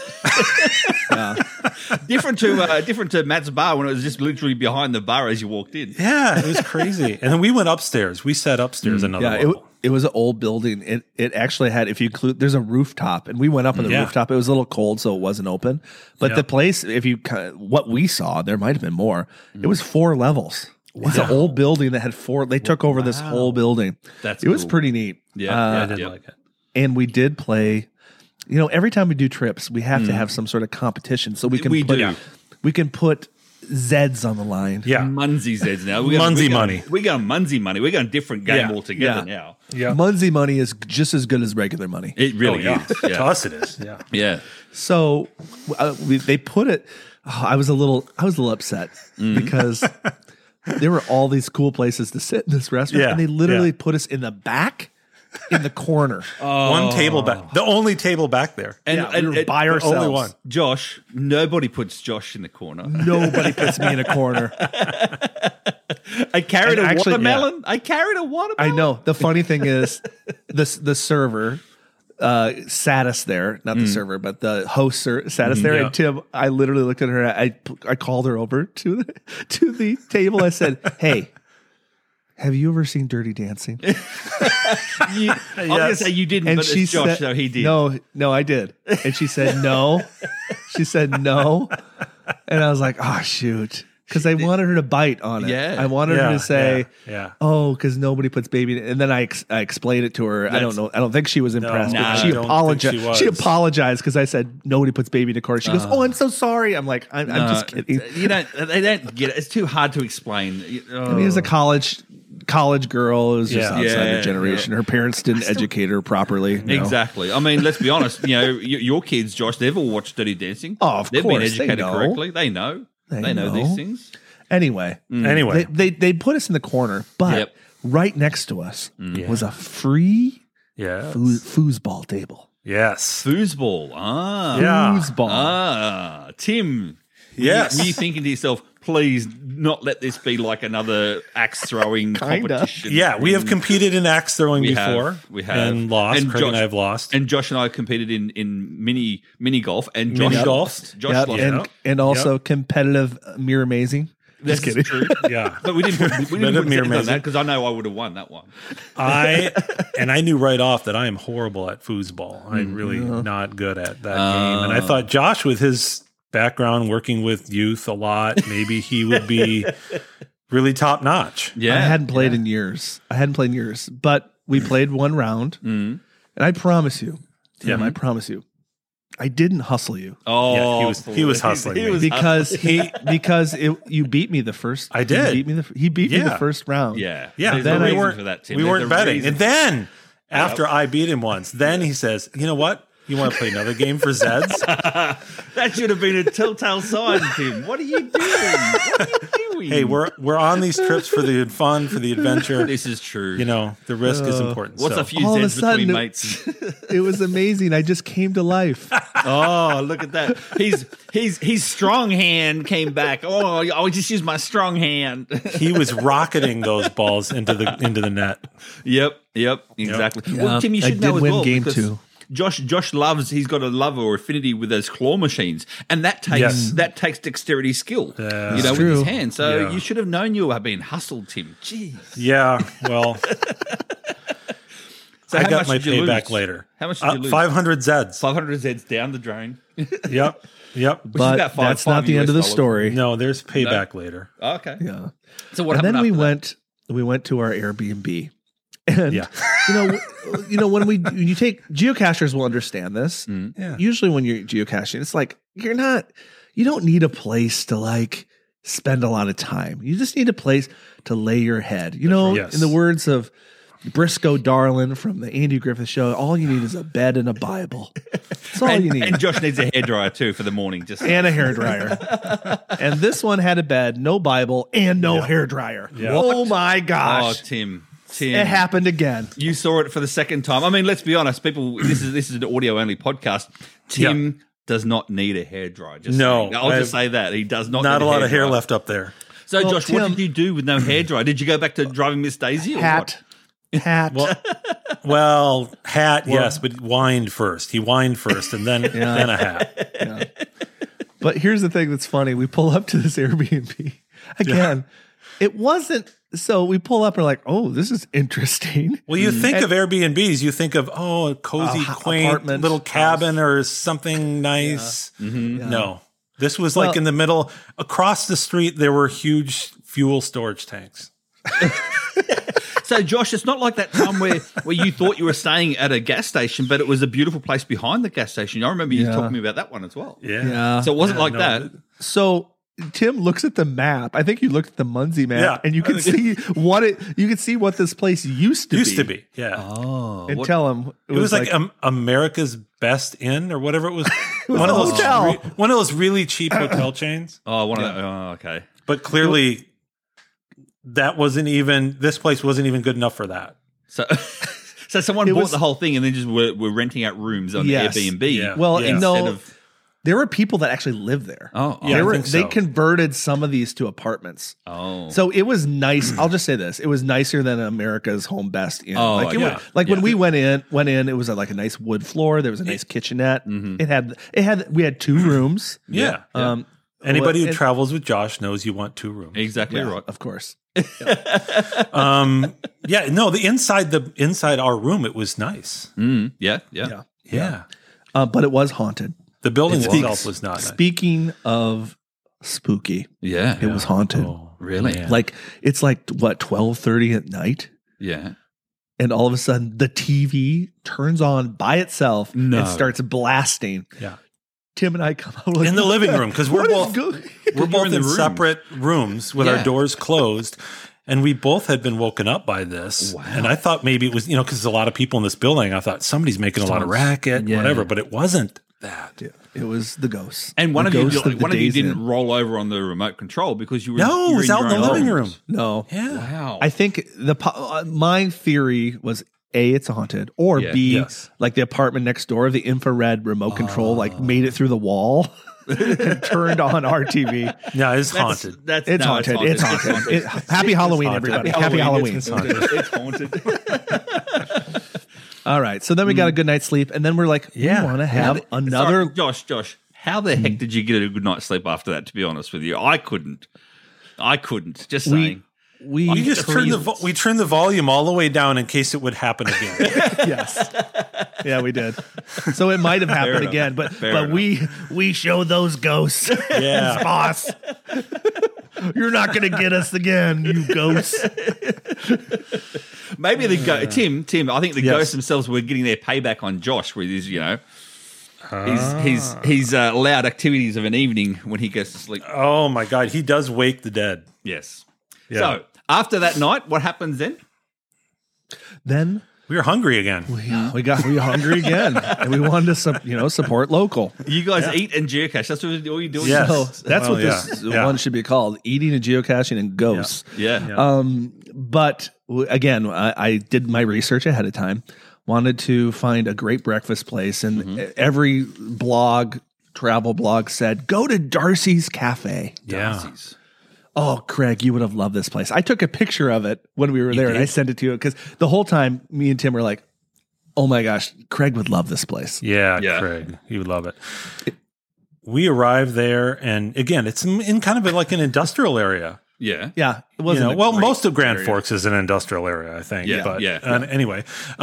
different to Matt's Bar when it was just literally behind the bar as you walked in. Yeah, it was crazy. And then we went upstairs. We sat upstairs another level. It was an old building. It actually had, if you include, there's a rooftop, and we went up on the rooftop. It was a little cold, so it wasn't open. But the place, what we saw, there might have been more. It was 4 levels. Wow. It's an old building that had 4. They took over this whole building. It was cool. pretty neat. I did like it. And we did play. Every time we do trips, we have to have some sort of competition so we can put Zeds on the line. Yeah. Munsey Zeds now. Munsey money. We're going Munsey money. We're going different game altogether now. Yeah. Munsey money is just as good as regular money. It really is. To Yeah. us, it is. Yeah. Yeah. So they put it. I was a little upset because there were all these cool places to sit in this restaurant, Yeah, and they literally yeah. put us in the back, in the corner. One table back. The only table back there. And we were by ourselves. only one. Josh, nobody puts Josh in the corner. Nobody puts me in a corner. I carried And a actually, watermelon. I carried a watermelon. I know. The funny thing is, the server sat us there, not the server, but the host sat us there. Yeah. And Tim, I literally looked at her. I called her over to the table. I said, "Hey, have you ever seen Dirty Dancing?" I was going to say you didn't, And but she it's Josh, said, so he did. No, I did. And she said no. She said no, and I was like, "Oh shoot." Because I wanted her to bite on it. Yeah. I wanted her to say, yeah. "Oh, because nobody puts baby." And then I explained it to her. I don't know. I don't think she was impressed. No, but I she don't apologized. think she She was. apologized because I said nobody puts baby in a corner. She goes, "Oh, I'm so sorry." I'm like, I'm just kidding. They don't get it. It's too hard to explain. I mean, it was a college girl. It was just Yeah. outside Yeah, her generation. Her parents didn't educate her properly. you know. Exactly. I mean, let's be honest. Your kids, Josh, they've all watched Dirty Dancing. Oh, of They've been course, they educated know. correctly. They know. They know these things. Anyway, Anyway. they put us in the corner, but Yep. right next to us was a free Yeah. foosball table. Yes. Foosball. Yeah. Foosball. Tim. Yes. Were you thinking to yourself, please not let this be like another axe throwing Kinda. competition? Yeah, we have competed in axe throwing before. We have. And lost. And Craig and I have lost. And Josh and I competed in mini golf. And Josh Mini golf. lost. Josh Yep, lost. and also competitive Mirror Amazing. That's kidding. true. yeah. But we didn't put Mirror seconds on Amazing. that because I know I would have won that one. I knew right off that I am horrible at foosball. I'm really not good at that game. And I thought Josh, with his background working with youth a lot, maybe he would be really top notch. Yeah. I hadn't played in years. But we played one round, and I promise you, Tim, I promise you, I didn't hustle you Oh, Yeah, he was hustling me. because you beat me the first. I did. He beat me the Yeah. first round. Yeah. Yeah, There's then a I reason weren't, for that, Tim. we There's weren't a betting. reason. And then after I beat him once, then he says, "You know what? You want to play another game for Zeds?" That should have been a telltale sign, Tim. What are you doing? What are you doing? Hey, we're on these trips for the fun, for the adventure. This is true. You know, the risk is important. What's so. a few All of a Zeds between sudden- mates? It was amazing. I just came to life. Oh, look at that. He's strong hand came back. Oh, I just used my strong hand. He was rocketing those balls into the net. Yep, exactly. Yeah. Well, Tim, you I should did know as win well game because 2. Josh loves. He's got a love or affinity with those claw machines, and that takes dexterity skill. That's with true. his hands. So Yeah. you should have known you were being hustled, Tim. Jeez. Yeah, well, So I how got much my did you payback lose? later. How much did you lose? 500 Zeds. 500 Zeds down the drain. Yep. But about that's not the end of the $5 story. No, there's payback later. Okay. Yeah. So what And happened then we after that? went to our Airbnb. And Yeah. when you take geocachers will understand this. Yeah. Usually when you're geocaching, it's like you don't need a place to like spend a lot of time. You just need a place to lay your head. Yes. In the words of Briscoe Darlin from the Andy Griffith Show, all you need is a bed and a Bible. That's all you need. And Josh needs a hairdryer too for the morning. Just And a hairdryer. And this one had a bed, no Bible, and no hairdryer. Yeah. Oh my oh, gosh. Tim. It happened again. You saw it for the second time. I mean, let's be honest, people. This is an audio only podcast. Tim does not need a hairdryer. Just No, saying. I'll just say that he does not. Not need a lot of hair hairdryer. left up there. So, Well, Josh, what Tim- did you do with no hairdryer? Did you go back to driving Miss Daisy? Or Hat. Well, hat, yes, but whined first. He whined first, and then a hat. But here's the thing that's funny. We pull up to this Airbnb. Again, it wasn't. So we pull up and we're like, oh, this is interesting. Well, you think of Airbnbs, you think of a cozy, quaint apartment, little cabin house. or something nice. No, this was Well- like in the middle. Across the street, there were huge fuel storage tanks. So, Josh, it's not like that time where you thought you were staying at a gas station, but it was a beautiful place behind the gas station. I remember you Yeah. talking to me about that one as well. Yeah. So it wasn't like no, that. So Tim looks at the map. I think you looked at the Muncie map, and you can see what this place used to be. Yeah. Oh, And tell him it was like America's Best Inn or whatever it was. One of those hotel. One of those really cheap hotel chains. Oh, one of those. Oh, okay. But clearly, this place wasn't even good enough for that. So someone bought the whole thing and then just were renting out rooms on Airbnb. Yeah. Well, there were people that actually lived there. Oh, yeah, they converted some of these to apartments. Oh, so it was nice. I'll just say this: it was nicer than America's Home Best Inn. Oh, when we went in, it was like a nice wood floor. There was a nice kitchenette. Mm-hmm. We had 2 rooms. Yeah. Anybody who travels with Josh knows you want 2 rooms. Exactly right. Of course. The inside our room, it was nice. Yeah. But it was haunted. The building itself was not nice. Speaking of spooky, it was haunted. Oh, really? Man. Like it's like what 12:30 at night. Yeah. And all of a sudden, the TV turns on by itself and starts blasting. Yeah. Tim and I come out in the living room because we're both in separate rooms with our doors closed, and we both had been woken up by this. Wow. And I thought maybe it was because there's a lot of people in this building. I thought somebody's making a lot of racket, whatever, but it wasn't that. Yeah. It was the ghosts. And one of you didn't roll over on the remote control because you were it was out in the living room. No, wow. I think my theory was. A, it's haunted, or B, like the apartment next door, the infrared remote control, made it through the wall and turned on our TV. Yeah, it's haunted. It's haunted. Happy Halloween, everybody. Happy Halloween. It's haunted. All right. So then we got a good night's sleep, and then we're like, we want to have another. Josh, how the heck did you get a good night's sleep after that, to be honest with you? I couldn't. Just saying. We turned the volume all the way down in case it would happen again. Yes. Yeah, we did. So it might have happened again, but we show those ghosts. Yeah. Boss. You're not going to get us again, you ghosts. Maybe Tim, I think the ghosts themselves were getting their payback on Josh with his, his loud activities of an evening when he goes to sleep. Oh my God, he does wake the dead. Yes. Yeah. So after that night, what happens then? Then we were hungry again. We were hungry again, and we wanted to support local. You guys eat and geocache. That's what you're doing. Yes. So that's what this one should be called: eating and geocaching and ghosts. Yeah. But again, I did my research ahead of time. Wanted to find a great breakfast place, and every travel blog said go to Darcy's Cafe. Yeah. Darcy's. Oh, Craig, you would have loved this place. I took a picture of it when we were there, and I sent it to you because the whole time me and Tim were like, oh my gosh, Craig would love this place. Yeah. Craig, he would love it. We arrived there, and again, it's in kind of like an industrial area. Yeah. Yeah. It wasn't most of Grand Forks is an industrial area, I think. Yeah. But anyway,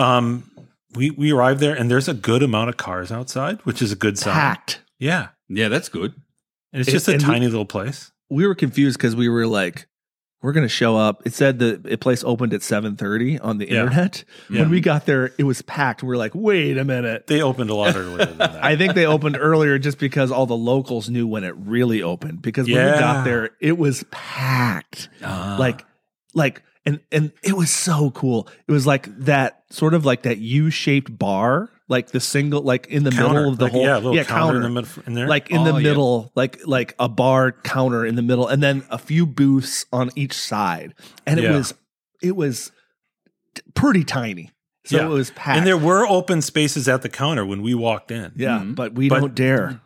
we arrived there, and there's a good amount of cars outside, which is a good sign. Packed. Yeah. Yeah, that's good. And it's just a tiny little place. We were confused because we were like, we're going to show up. It said the place opened at 7:30 on the internet. Yeah. When we got there, it was packed. We were like, wait a minute. They opened a lot earlier than that. I think they opened earlier just because all the locals knew when it really opened. Because when we got there, it was packed. And it was so cool. It was like that sort of like that U-shaped bar, like the single, like in the middle of the whole, counter in the middle in there, like in the middle, like a bar counter in the middle, and then a few booths on each side, and it was pretty tiny. So it was packed, and there were open spaces at the counter when we walked in. Yeah, but we don't dare.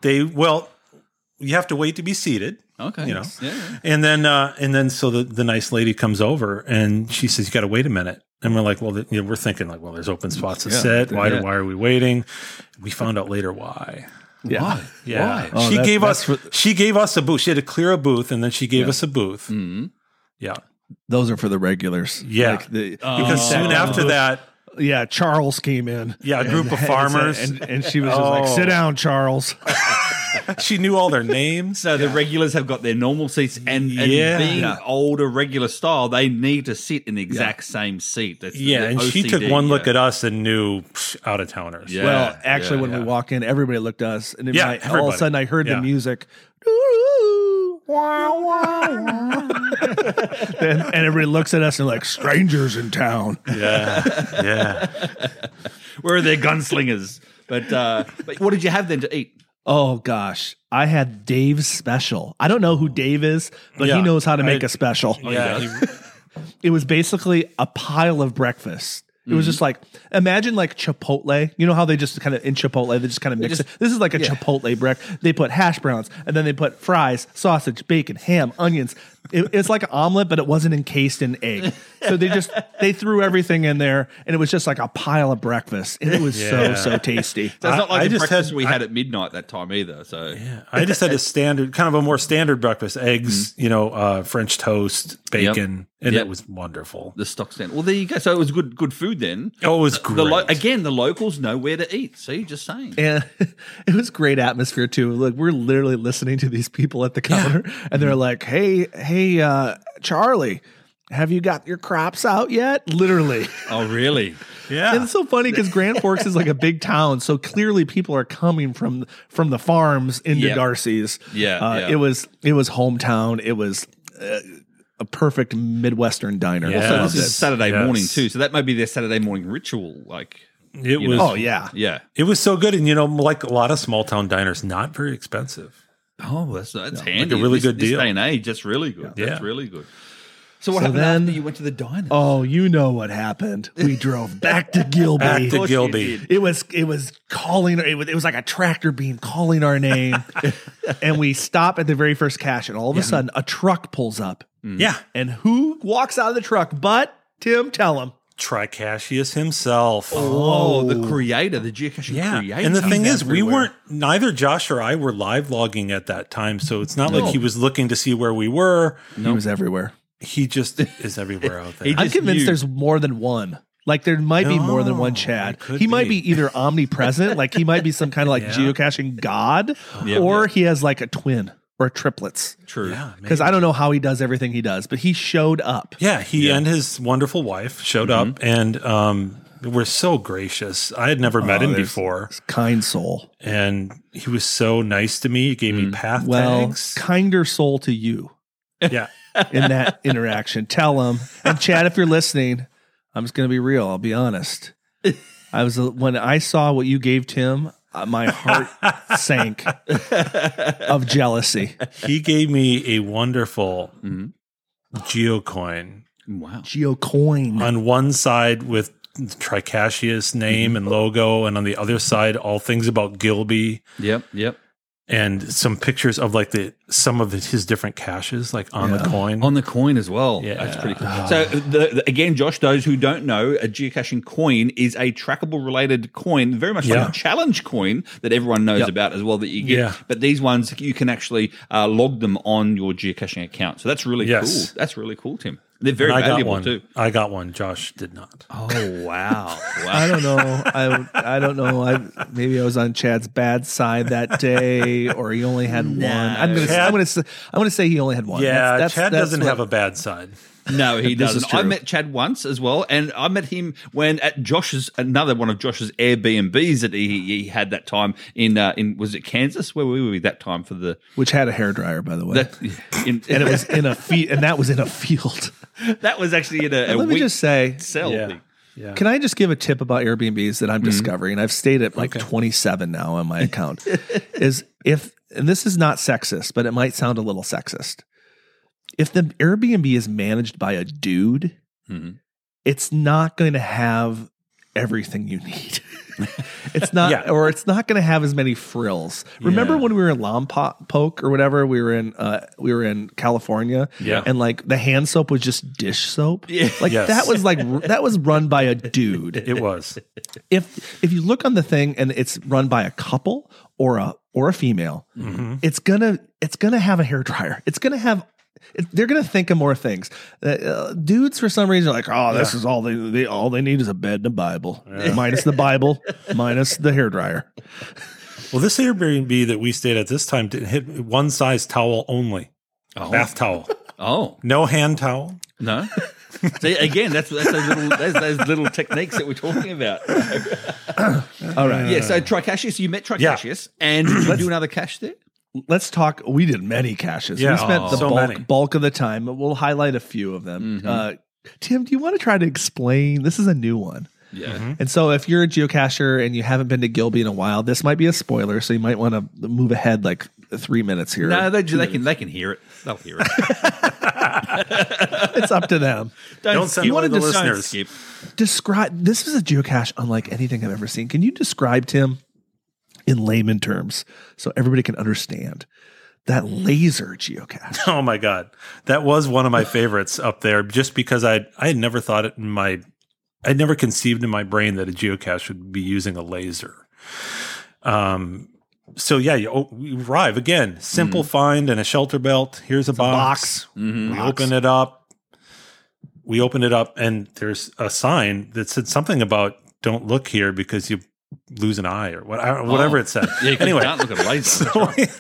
You have to wait to be seated. Okay. And then so the nice lady comes over and she says, you got to wait a minute. And we're like, well, we're thinking like, well, there's open spots to sit. Why are we waiting? We found out later why. Yeah. Why? Yeah. Why? She gave us a booth. She had to clear a booth and then she gave us a booth. Mm-hmm. Yeah. Those are for the regulars. Yeah. Because soon after that, Charles came in. Yeah, a group of farmers. And she was just like, sit down, Charles. She knew all their names. So the regulars have got their normal seats, and being older regular style, they need to sit in the exact same seat. That's and OCD, she took one look at us and knew out of towners. Yeah. Well, actually, when we walk in, everybody looked at us, and all of a sudden I heard the music. And everybody looks at us and like, strangers in town. Yeah. Where are their gunslingers? But what did you have then to eat? Oh gosh, I had Dave's special. I don't know who Dave is, but he knows how to make a special. It was basically a pile of breakfast. It was just like, imagine like Chipotle. You know how they just kind of, in Chipotle, they just kind of mix it. This is like a Chipotle breakfast. They put hash browns, and then they put fries, sausage, bacon, ham, onions. It's like an omelet, but it wasn't encased in egg. So they threw everything in there, and it was just like a pile of breakfast. And it was so tasty. So it's not like the breakfast we had at midnight that time either. So I just had a standard, kind of a more standard breakfast: eggs, French toast, bacon. And it was wonderful. The stock stand. Well, there you go. So it was good food then. Oh, it was great. Again, the locals know where to eat. See, just saying. And it was great atmosphere too. Like, we're literally listening to these people at the counter, and they're like, "Hey, Charlie, have you got your crops out yet?" Literally. Oh, really? Yeah. And it's so funny because Grand Forks is like a big town, so clearly people are coming from the farms into Darcy's. Yeah. It was hometown. It was a perfect Midwestern diner. Yeah. Also, this is Saturday morning too, so that might be their Saturday morning ritual. Like it was. Oh yeah. It was so good, and like a lot of small town diners, not very expensive. Oh, that's handy. Like a really good deal. This day and age, that's really good. Yeah. That's really good. So what happened after you went to the diner? Oh, you know what happened. We drove back to Gilby. It was calling. It was like a tractor beam calling our name. And we stop at the very first cache, and all of a sudden, a truck pulls up. Yeah. And who walks out of the truck but Tim? Tell him. Tricashius himself. Oh, the creator, the geocaching creator. And the thing is, neither Josh or I were live logging at that time, so it's not like he was looking to see where we were. He was everywhere. He just is everywhere out there. I'm convinced there's more than one. Like, there might be more than one Chad. He might be either omnipresent, like he might be some kind of like geocaching god, or he has like a twin or triplets. True. Because I don't know how he does everything he does, but he showed up. Yeah, he and his wonderful wife showed up, and were so gracious. I had never met him before. Kind soul. And he was so nice to me. He gave me path tags. Kinder soul to you. Yeah. In that interaction. Tell him. And Chad, if you're listening, I'm just going to be real. I'll be honest. When I saw what you gave Tim, my heart sank of jealousy. He gave me a wonderful geocoin. Wow. Geocoin. On one side with Tricashius name and logo, and on the other side, all things about Gilby. Yep. And some pictures of like some of his different caches, like on the coin. On the coin as well. Yeah. That's pretty cool. So again, Josh, those who don't know, a geocaching coin is a trackable related coin, very much like a challenge coin that everyone knows about as well that you get. Yeah. But these ones, you can actually log them on your geocaching account. So that's really cool. That's really cool, Tim. They're very valuable too. I got one. Josh did not. Oh wow! I don't know. I don't know. Maybe I was on Chad's bad side that day, or he only had one. I'm gonna say he only had one. Yeah, Chad doesn't have a bad side. No, he doesn't. I met Chad once as well, and I met him when at another one of Josh's Airbnbs that he had that time in was it Kansas? Where were we that time for which had a hairdryer, by the way, and it was in a and that was in a field. That was actually in a let me just say cell thing. Yeah. Can I just give a tip about Airbnbs that I'm discovering? I've stayed at 27 now on my account. And this is not sexist, but it might sound a little sexist. If the Airbnb is managed by a dude, it's not going to have everything you need. It's not, or it's not going to have as many frills. Remember when we were in Lompoc or whatever? We were in California, and like the hand soap was just dish soap. Yeah. Like that was run by a dude. It was. If you look on the thing and it's run by a couple or a female, it's gonna have a hairdryer. It's gonna have. They're going to think of more things. Dudes, for some reason, are like, oh, this is all they need is a bed and a Bible. Minus the Bible, minus the hairdryer. Well, this Airbnb that we stayed at this time didn't hit one size towel only. Bath towel. Oh. No hand towel. No. See, again, that's those little techniques that we're talking about. All right. Yeah, so Tricashius, you met Tricashius, and did you do another cache there? let's talk. We did many caches. Yeah, we spent the bulk of the time, but we'll highlight a few of them. Mm-hmm. Tim, do you want to try to explain? This is a new one. Yeah. Mm-hmm. And so if you're a geocacher and you haven't been to Gilby in a while, this might be a spoiler. So you might want to move ahead like 3 minutes here. No, they can hear it. They'll hear it. It's up to them. Don't send away the listeners. Skip. Describe. This is a geocache unlike anything I've ever seen. Can you describe, Tim, in layman terms so everybody can understand that laser geocache? Oh my God. That was one of my favorites up there just because I had never thought it I'd never conceived in my brain that a geocache would be using a laser. So yeah, you arrive again, simple find and a shelter belt. Here's a box. Mm-hmm. We open it up. And there's a sign that said something about don't look here because you lose an eye or whatever it said. Yeah, anyway, you can't look at a laser.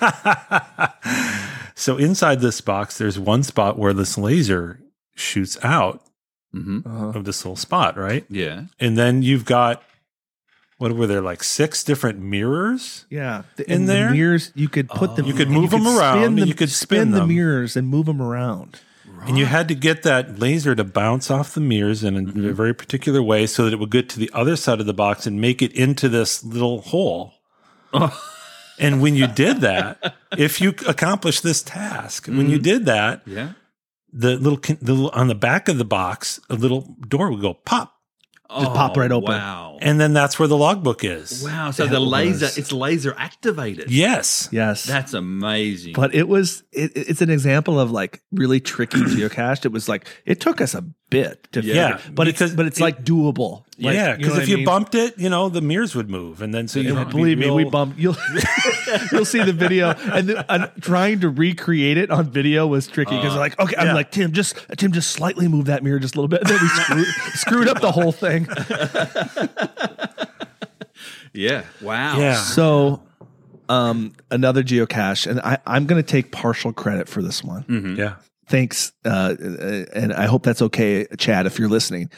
So inside this box, there's one spot where this laser shoots out of this little spot, right? Yeah. And then you've got, what were there, like 6 different mirrors? Yeah. In there? The mirrors, you could put them. You could move them around. You could spin the them. mirrors and move them around. And you had to get that laser to bounce off the mirrors in a very particular way so that it would get to the other side of the box and make it into this little hole. And when you did that, if you accomplished this task, when you did that, the little on the back of the box, a little door would go pop. Just pop right open. Wow. And then that's where the logbook is. Wow. So it's laser activated. Yes. That's amazing. But it's an example of like really tricky geocache. It was like, it took us a bit to figure, but it's like doable. Like, because if you bumped it, the mirrors would move. And then so you believe me, we bumped. You'll see the video, and trying to recreate it on video was tricky because like, okay, I'm like, Tim, just slightly move that mirror just a little bit. And then we screwed up the whole thing. Yeah. Wow. Yeah. So, another geocache, and I'm going to take partial credit for this one. Mm-hmm. Yeah. Thanks, and I hope that's okay, Chad, if you're listening.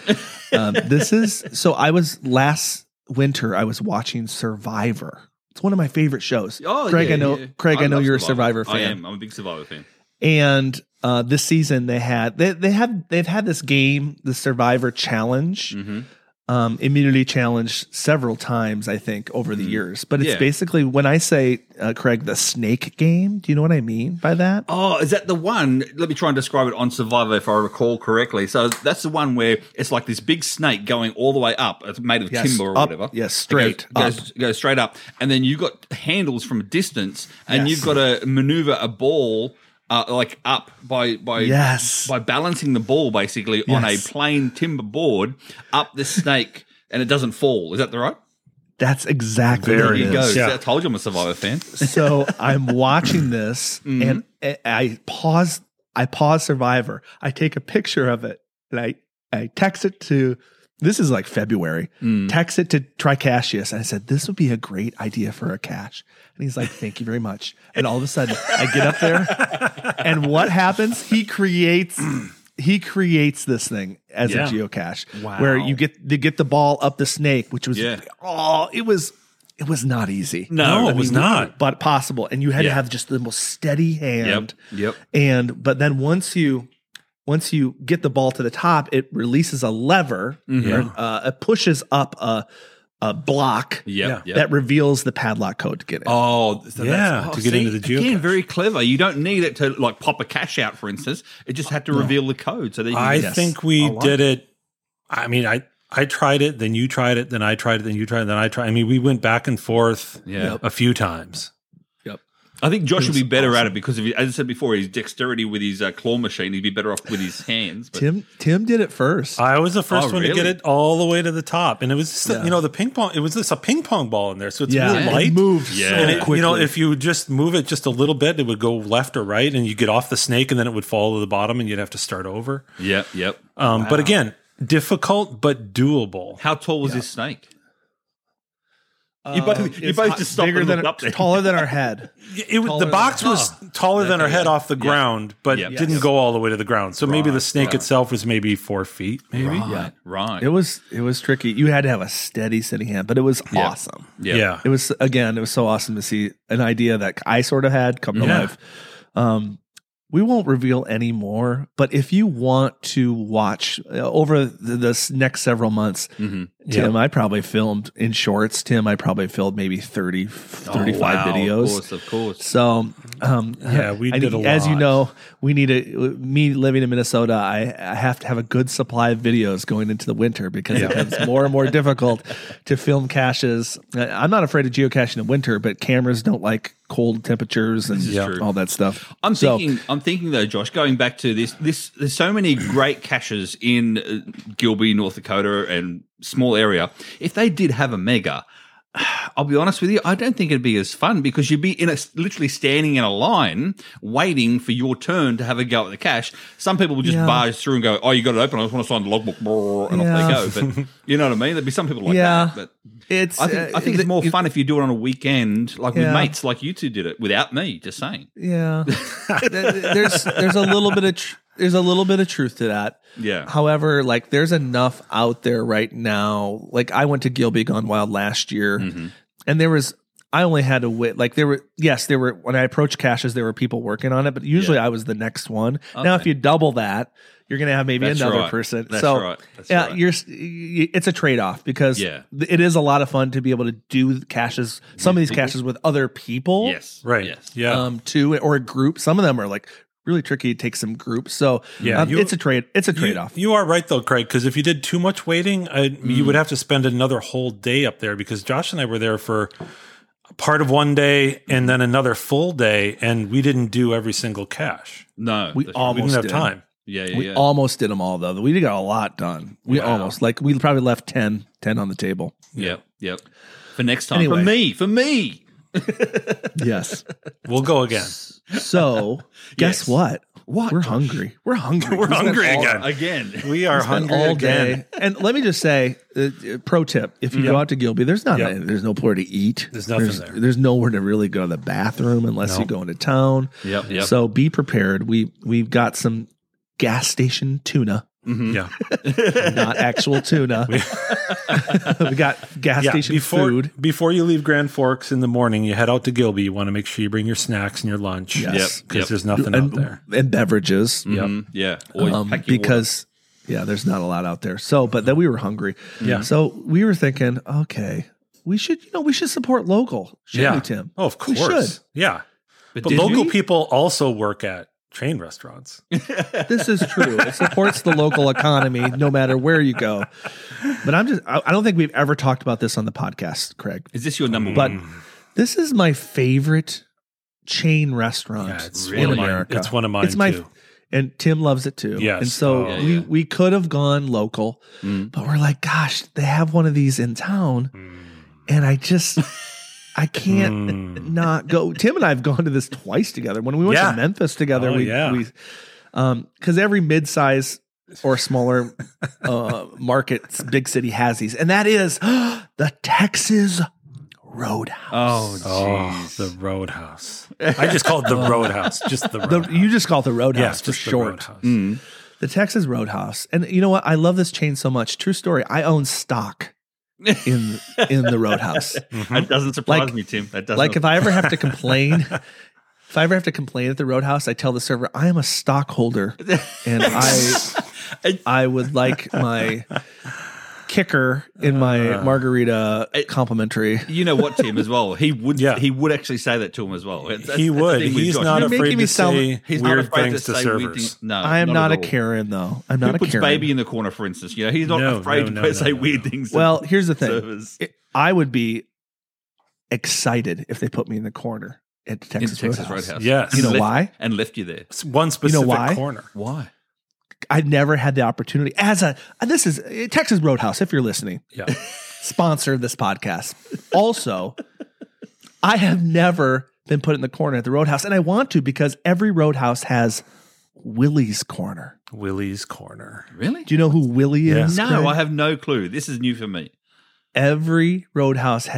Last winter, I was watching Survivor. It's one of my favorite shows. Oh, Craig, yeah, I know. Yeah. Craig, I know you're a Survivor fan. I am. I'm a big Survivor fan. And this season, they've had this game, the Survivor Challenge. Mm-hmm. Immunity challenge several times, I think, over the years. But it's basically, when I say, Craig, the snake game, do you know what I mean by that? Oh, is that the one? Let me try and describe it on Survivor if I recall correctly. So that's the one where it's like this big snake going all the way up. It's made of timber or whatever. Yes, straight goes straight up. And then you've got handles from a distance, and you've got to maneuver a ball up by balancing the ball basically on a plain timber board up the snake, and it doesn't fall. Is that right? That's exactly there you go. Yeah. I told you I'm a Survivor fan. So I'm watching this, and I pause Survivor. I take a picture of it, and I text it to. This is like February. Text it to Tricashius. And I said, this would be a great idea for a cache. And he's like, thank you very much. And all of a sudden I get up there, and what happens? He creates this thing as a geocache where you get the ball up the snake, which was, it was not easy. No, it was not. But possible. And you had to have just the most steady hand. Yep. But then once you get the ball to the top, it releases a lever. It pushes up a block that reveals the padlock code to get in. Oh, so to get into the geocache. Again, very clever. You don't need it to like pop a cache out, for instance. It just had to reveal the code. So I think we did it. I mean, I tried it, then you tried it, then I tried it, then you tried it, then I tried. I mean, we went back and forth a few times. I think Josh would be better at it because, as I said before, his dexterity with his claw machine, he'd be better off with his hands. But. Tim did it first. I was the first one to get it all the way to the top, and it was the ping pong. It was just a ping pong ball in there, so it's really light. It moves so quickly. If you just move it just a little bit, it would go left or right, and you get off the snake, and then it would fall to the bottom, and you'd have to start over. Yep. But again, difficult but doable. How tall was this snake? You both just stopped bigger and than looked up there. taller than our head. The box was taller than our head off the ground, but didn't go all the way to the ground. So maybe the snake itself was maybe 4 feet, maybe. Right. It was tricky. You had to have a steady sitting hand, but it was awesome. Yeah. It was so awesome to see an idea that I sort of had come to life. We won't reveal any more, but if you want to watch over this next several months, Tim, I probably filmed in shorts. Tim, I probably filmed maybe 30, 35 videos. Of course. So, we did a lot. As you know, me living in Minnesota, I have to have a good supply of videos going into the winter because it becomes more and more difficult to film caches. I'm not afraid of geocaching in winter, but cameras don't like cold temperatures and all that stuff. I'm thinking though, Josh, going back to this, there's so many great caches in Gilby, North Dakota, and small area. If they did have a mega, I'll be honest with you, I don't think it'd be as fun because you'd be literally standing in a line waiting for your turn to have a go at the cache. Some people would just barge through and go, "Oh, you got it open. I just want to sign the logbook," and off they go. But you know what I mean? There'd be some people like that. But I think it's more fun if you do it on a weekend, like with mates, like you two did it without me. Just saying. Yeah, there's a little bit of. There's a little bit of truth to that. Yeah. However, like there's enough out there right now. Like I went to Gilby Gone Wild last year, and I only had to wait. Like there were when I approached caches, there were people working on it, but usually I was the next one. Okay. Now, if you double that, you're going to have maybe another person. That's right. It's a trade off because it is a lot of fun to be able to do caches. Some of these caches with other people. Yes. Right. Yes. Yeah. Too, or a group. Some of them are like really tricky to take some groups. So it's a trade-off. You are right though, Craig, because if you did too much waiting, you would have to spend another whole day up there because Josh and I were there for part of one day and then another full day, and we didn't do every single cache. No. We didn't have time. We almost did them all though. We got a lot done. We probably left 10 on the table. Yep. For next time. Anyway. For me. Yes. We'll go again. So, guess what? What? We're hungry. We're hungry. We're hungry again. Again. We are hungry all again. Day. And let me just say, pro tip: if you go out to Gilby, there's no place to eat. There's nothing there. There's nowhere to really go to the bathroom unless you go into town. Yep. So be prepared. We've got some gas station tuna. Yeah. Not actual tuna. We got gas station food. Before you leave Grand Forks in the morning, you head out to Gilby. You want to make sure you bring your snacks and your lunch. Yes. Because there's nothing out there. And beverages. Yeah. Because there's not a lot out there. So, but then we were hungry. Yeah. So we were thinking, okay, we should support local. Shouldn't we, Tim? Oh, of course. We should. Yeah. But local people also work at chain restaurants. This is true. It supports the local economy no matter where you go. But I don't think we've ever talked about this on the podcast, Craig. Is this your number but one? This is my favorite chain restaurant in America. It's one of mine too. And Tim loves it too. Yes. And so we could have gone local, but we're like, gosh, they have one of these in town. And I can't not go. Tim and I have gone to this twice together. When we went to Memphis together, because every mid-size or smaller market, big city has these, and that is the Texas Roadhouse. Oh, the Roadhouse. I just call it the Roadhouse. Just the Roadhouse. You just call it the Roadhouse for just short. The Texas Roadhouse. And you know what? I love this chain so much. True story. I own stock in the Roadhouse. That doesn't surprise me, Tim. That doesn't. Like if I ever have to complain, at the Roadhouse, I tell the server I am a stockholder, and I would like my kicker in my margarita complimentary. You know what, Tim? As well, he would actually say that to him as well. He would. He's not afraid to say weird things to servers. No, I am not a Karen though. I'm not a Karen. Who puts baby in the corner, for instance? You know, he's not afraid to say weird things. Well, here's the thing. I would be excited if they put me in the corner at the Texas Roadhouse. Yes. You know why? And left you there. It's one specific corner. Why? I never had the opportunity this is Texas Roadhouse. If you're listening, sponsor this podcast. Also, I have never been put in the corner at the Roadhouse, and I want to because every Roadhouse has Willie's Corner. Willie's Corner. Really? Do you know who Willie is? No, Craig? I have no clue. This is new for me. Every Roadhouse has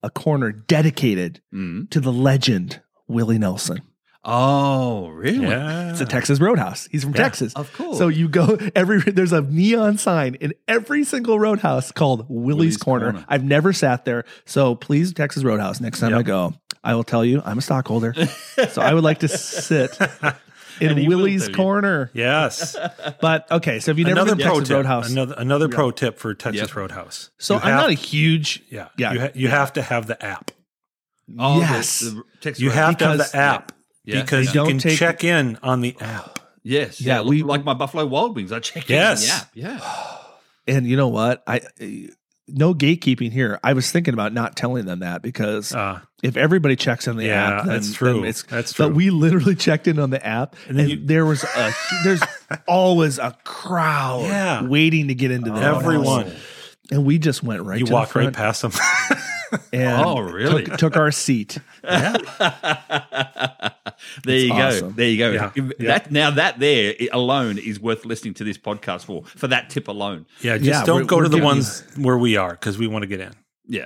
a corner dedicated to the legend Willie Nelson. Oh, really? Yeah. It's a Texas Roadhouse. He's from Texas. Of course. So you go there's a neon sign in every single Roadhouse called Willie's Corner. I've never sat there. So please, Texas Roadhouse, next time I go, I will tell you I'm a stockholder. So I would like to sit in Willie's Corner. Yes. But okay, so if you never been to Texas Roadhouse. Another pro tip for Texas Roadhouse. So I'm not a huge You have to have the app. Oh, yes. You have to have the app. Because you can check in on the app. Yes. Yeah, like my Buffalo Wild Wings. I check in on the app. Yeah. And you know what? No gatekeeping here. I was thinking about not telling them that because if everybody checks on the app, that's true. That's true. But we literally checked in on the app, and there's always a crowd waiting to get into the everyone. House. And we just went right. You to walk the front right past them. And really? Took our seat. Yeah. There you go. There you go. Yeah. That there alone is worth listening to this podcast for that tip alone. Yeah, just don't go to the ones where we are because we want to get in. Yeah.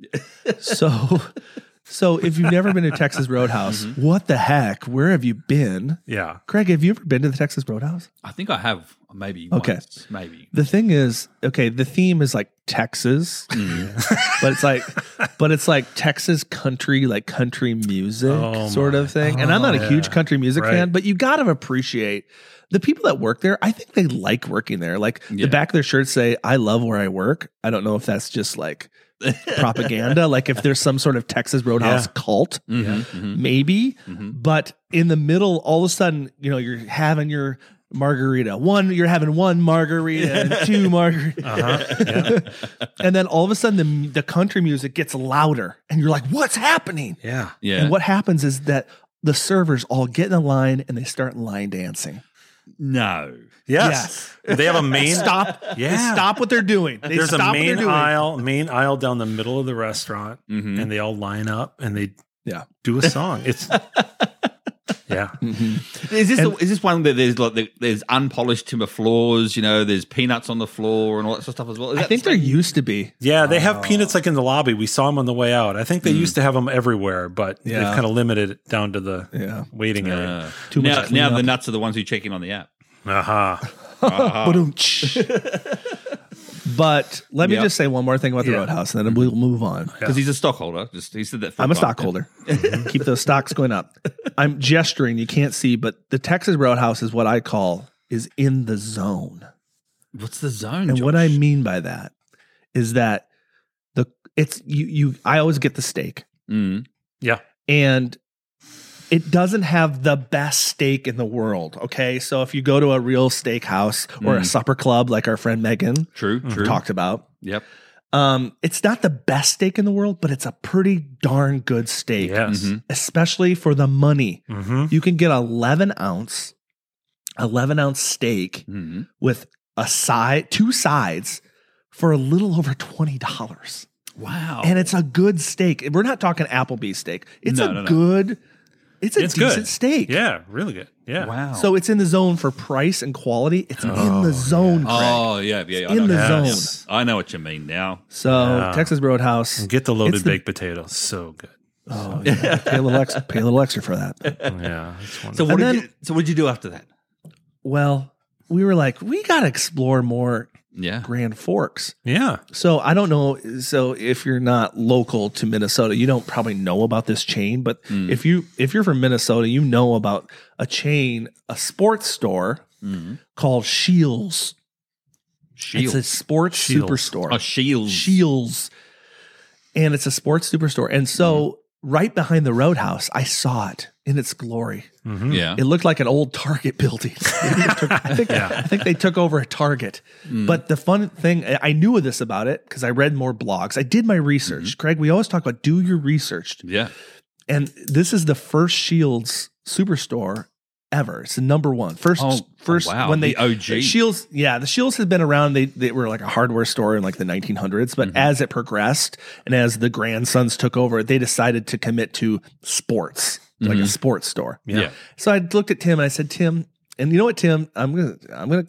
So if you've never been to Texas Roadhouse, what the heck? Where have you been? Yeah. Craig, have you ever been to the Texas Roadhouse? I think I have maybe once, maybe. The thing is, the theme is like Texas, but it's like Texas country, like country music sort of thing. And I'm not a huge country music fan, but you got to appreciate the people that work there. I think they like working there. Like the back of their shirts say, "I love where I work." I don't know if that's just like propaganda, like if there's some sort of Texas Roadhouse cult, maybe. But in the middle, all of a sudden, you're having your margarita. You're having one margarita and two margaritas. And then all of a sudden the country music gets louder and you're like, what's happening? Yeah. And what happens is that the servers all get in a line and they start line dancing. No. Yes. They have a main stop. Yeah. Stop what they're doing. There's a main aisle down the middle of the restaurant, and they all line up and they do a song. It's Is this one that there's unpolished timber floors? There's peanuts on the floor and all that sort of stuff as well. I think there used to be. Yeah, they have peanuts like in the lobby. We saw them on the way out. I think they used to have them everywhere, but they've kind of limited it down to the waiting area. Now the nuts are the ones who check in on the app. But let me just say one more thing about the Roadhouse, and then we'll move on. Because he's a stockholder. He said that. I'm a stockholder. Keep those stocks going up. I'm gesturing. You can't see, but the Texas Roadhouse is what I call is in the zone. What's the zone? And Josh? what I mean by that is that I always get the steak. Yeah. And it doesn't have the best steak in the world. Okay. So if you go to a real steakhouse or a supper club, like our friend Megan talked about. Yep. It's not the best steak in the world, but it's a pretty darn good steak. Yes. Especially for the money. You can get 11 ounce steak with two sides for a little over $20. Wow. And it's a good steak. We're not talking Applebee's steak. It's good. It's a decent steak. Yeah, really good. Yeah. Wow. So it's in the zone for price and quality. It's in the zone, Craig. Oh, yeah. In the zone. I know what you mean now. So Texas Roadhouse. And get the loaded baked potatoes. So good. Oh, yeah. Pay a little extra for that. Yeah. So what did you do after that? Well, we were like, we got to explore more Grand Forks. Yeah. So I don't know. So if you're not local to Minnesota, you don't probably know about this chain. But if you're from Minnesota, you know about a chain, a sports store called Shields. It's a sports superstore. Oh, Shields. Shields. And it's a sports superstore. And so right behind the Roadhouse, I saw it in its glory. Yeah. It looked like an old Target building. I think they took over a Target. But the fun thing, I knew of this about it because I read more blogs. I did my research. Craig, we always talk about do your research. Yeah. And this is the first Shields superstore ever. It's the number one. First when they the OG. Shields, the Shields had been around. They were like a hardware store in like the 1900s, but as it progressed and as the grandsons took over, they decided to commit to sports, like a sports store. Yeah. So I looked at Tim and I said, Tim, and you know what, Tim, I'm gonna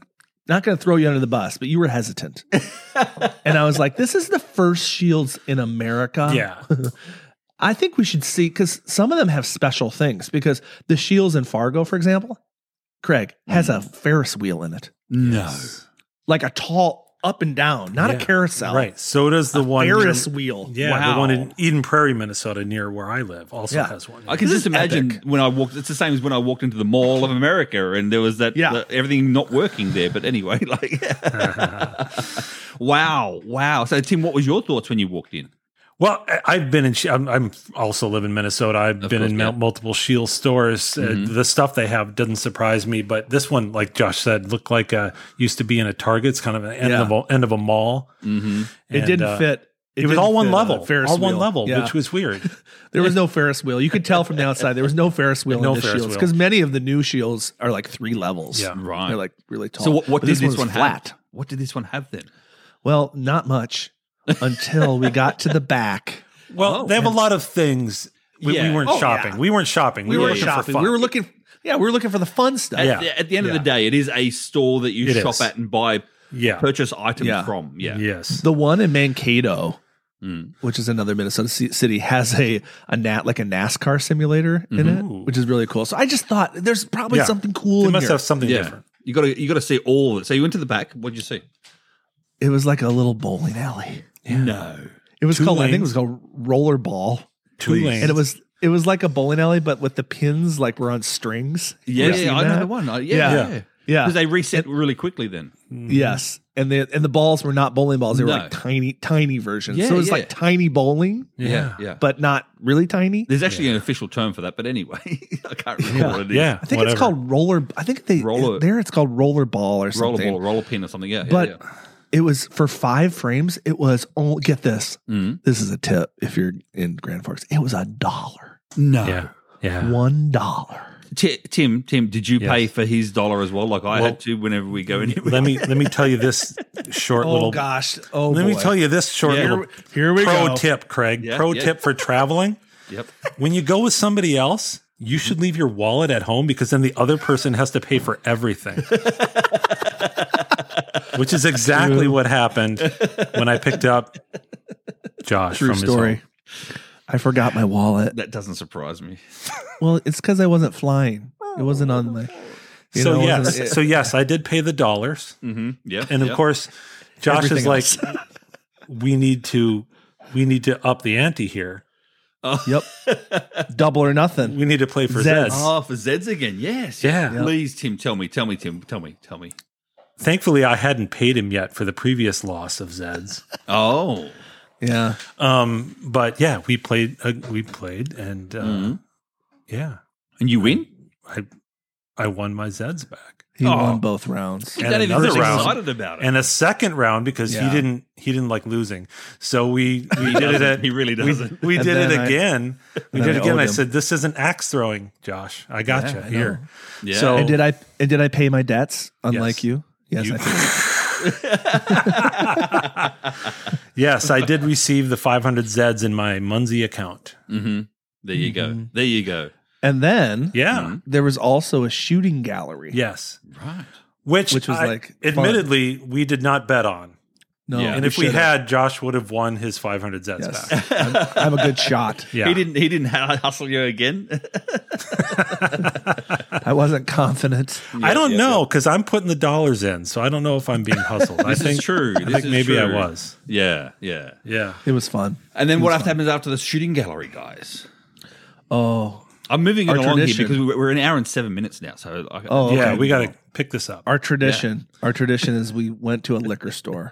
not going to throw you under the bus, but you were hesitant. And I was like, this is the first Shields in America. Yeah. I think we should see, because some of them have special things, because the Shields in Fargo, for example, Craig, has a Ferris wheel in it. No. Like a tall up and down, not a carousel. Right. So does the one Ferris wheel. Yeah, Wow. the one in Eden Prairie, Minnesota, near where I live, also has one. I can This just is imagine epic. when I walked. It's the same as when I walked into the Mall of America, and there was that everything not working there. But anyway, like, wow. So, Tim, what was your thoughts when you walked in? Well, I've been in. I'm also live in Minnesota. I've been in multiple Shield stores. The stuff they have doesn't surprise me, but this one, like Josh said, looked like used to be in a Target. It's kind of an end of a mall. Mm-hmm. It didn't fit. It was all one level, Ferris all one wheel. level, Yeah. which was weird. There was no Ferris wheel. You could tell from the outside there was no Ferris wheel No in the Ferris Shields, wheel. because many of the new Shields are like 3 levels. Yeah. Right. They're like really tall. So, what But did this was one have? What did this one have then? Well, not much until we got to the back. Well, they have a lot of things. We weren't shopping. yeah. We weren't shopping. We were looking shopping. for fun. We were looking. Yeah, we were looking for the fun stuff. Yeah. At the end of the day, it is a store that you It shop is. at and buy purchase items Yeah. from. Yeah. Yes. The one in Mankato, which is another Minnesota city, has a NASCAR simulator in it, which is really cool. So I just thought there's probably something cool They in must here. have something Yeah. different. You got to see all of it. So you went to the back. What did you see? It was like a little bowling alley. No. It was Two called. I think it lanes. was called Rollerball. Two lanes. And it was like a bowling alley, but with the pins like were on strings. Yeah, You ever seen I know that? the one. Yeah. Yeah. Yeah. Because they reset really quickly then. Yes. And the balls were not bowling balls. They were No. like tiny versions. Yeah, so it was yeah. like tiny bowling, Yeah. but not really tiny. There's actually an official term for that, but anyway, I can't remember what it is. Yeah. I think whatever. it's called roller. I think it's called rollerball or something. Rollerball, roller pin or something. Yeah. But yeah. it was for 5 frames. It was get this. Mm. This is a tip if you're in Grand Forks. It was $1. No. Yeah. Yeah. $1. Tim, did you pay for his dollar as well? Like I had to whenever we go anywhere. Let me tell you this short Oh little. gosh. Oh, Let me boy. tell you this short Yeah. little Here we pro go. tip, Craig. Yeah, Pro yeah. tip for traveling. Yep. When you go with somebody else, you should leave your wallet at home, because then the other person has to pay for everything. Which is exactly what happened when I picked up Josh True from his story. home. I forgot my wallet. That doesn't surprise me. Well, it's because I wasn't flying. It wasn't on my. So it wasn't- yes, I did pay the dollars, Mm-hmm. Yeah. and of course, Josh is Everything like, else. we need to up the ante here. Yep. Double or nothing. We need to play for Zeds. Zeds. Oh, for Zeds again. Yes. Yeah. Please, Tim, tell me. Tim, tell me. Thankfully, I hadn't paid him yet for the previous loss of Zeds. Oh. Yeah. But yeah, we played, and yeah, And you win? I won my Zeds back. He won both rounds. And That even another feels round. excited about it. And a second round, because Yeah. he didn't like losing. So we did it at, He really doesn't. we And did it then again. We then did I it again. owed I him. said, "This isn't axe throwing, Josh. I got you I here." know. Yeah. So And did I pay my debts unlike Yes. you? Yes, You- I did. yes, I did receive the 500 Zeds in my Munzie account. Mm-hmm. There you go. There you go. And then Yeah. there was also a shooting gallery. Yes. Right. Which was I- like fun. admittedly, we did not bet on. No, Yeah. And if we should've. had, Josh would have won his 500 Zeds Yes. back. I'm a good shot. Yeah. He didn't hustle you again. I wasn't confident. I don't know, because I'm putting the dollars in, so I don't know if I'm being hustled. I This think is true. I This think is maybe I true. was. Yeah. Yeah. It was fun. And then what happens after the shooting gallery, guys? Oh, I'm moving it Our along tradition. here because we're an hour and 7 minutes now. So Oh, Yeah, okay. we got to pick this up. our tradition. Our tradition is we went to a liquor store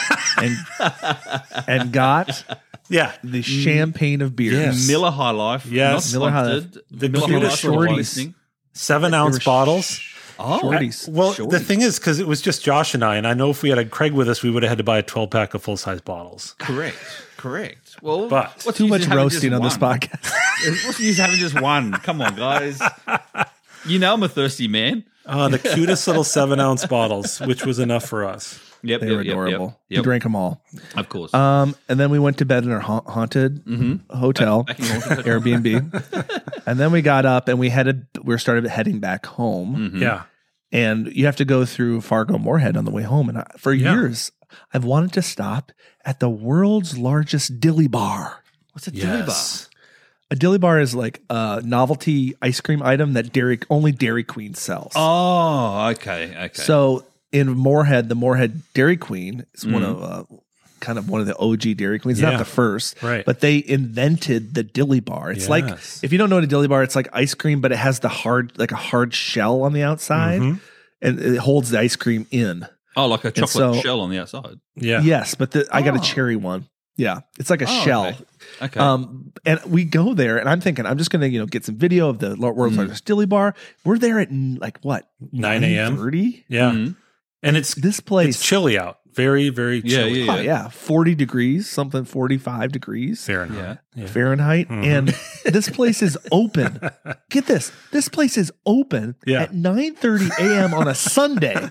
and got Yeah. the champagne of beers. Yes. Miller High Life. Yes. Not Miller High sponsored. The Miller High cutest Life are shorties. listening. 7-ounce were bottles. Oh, Shorties. Well, Shorties. the thing is, because it was just Josh and I know if we had Craig with us, we would have had to buy a 12-pack of full-size bottles. correct. Well, But- what's Too the much use of having roasting just on this one? podcast. What's the use of having just one? Come on, guys. You know I'm a thirsty man. The cutest little 7-ounce bottles, which was enough for us. Yep, They were adorable. We Yep. drank them all. Of course. And then we went to bed in our haunted hotel, Back in Haunted Airbnb. And then we got up and we started heading back home. Yeah. And you have to go through Fargo Moorhead on the way home. And for years, I've wanted to stop at the world's largest dilly bar. What's a dilly bar? A dilly bar is like a novelty ice cream item that only Dairy Queen sells. Oh, okay. So in Moorhead, the Moorhead Dairy Queen is one of kind of one of the OG Dairy Queens, not the first, right? But they invented the dilly bar. It's like, if you don't know what a dilly bar, it's like ice cream, but it has a hard shell on the outside, and it holds the ice cream in. Oh, like a chocolate shell on the outside. Yeah. Yes, but I got a cherry one. Yeah, it's like a shell. Okay. And we go there, and I'm thinking I'm just going to get some video of the world's largest dilly bar. We're there at 9 a.m. 9:30. Yeah, and this place. It's chilly out. Very, very chilly. Yeah. 40 degrees, something 45 degrees Fahrenheit. Fahrenheit. And this place is open. Get this. This place is open at 9:30 a.m. on a Sunday.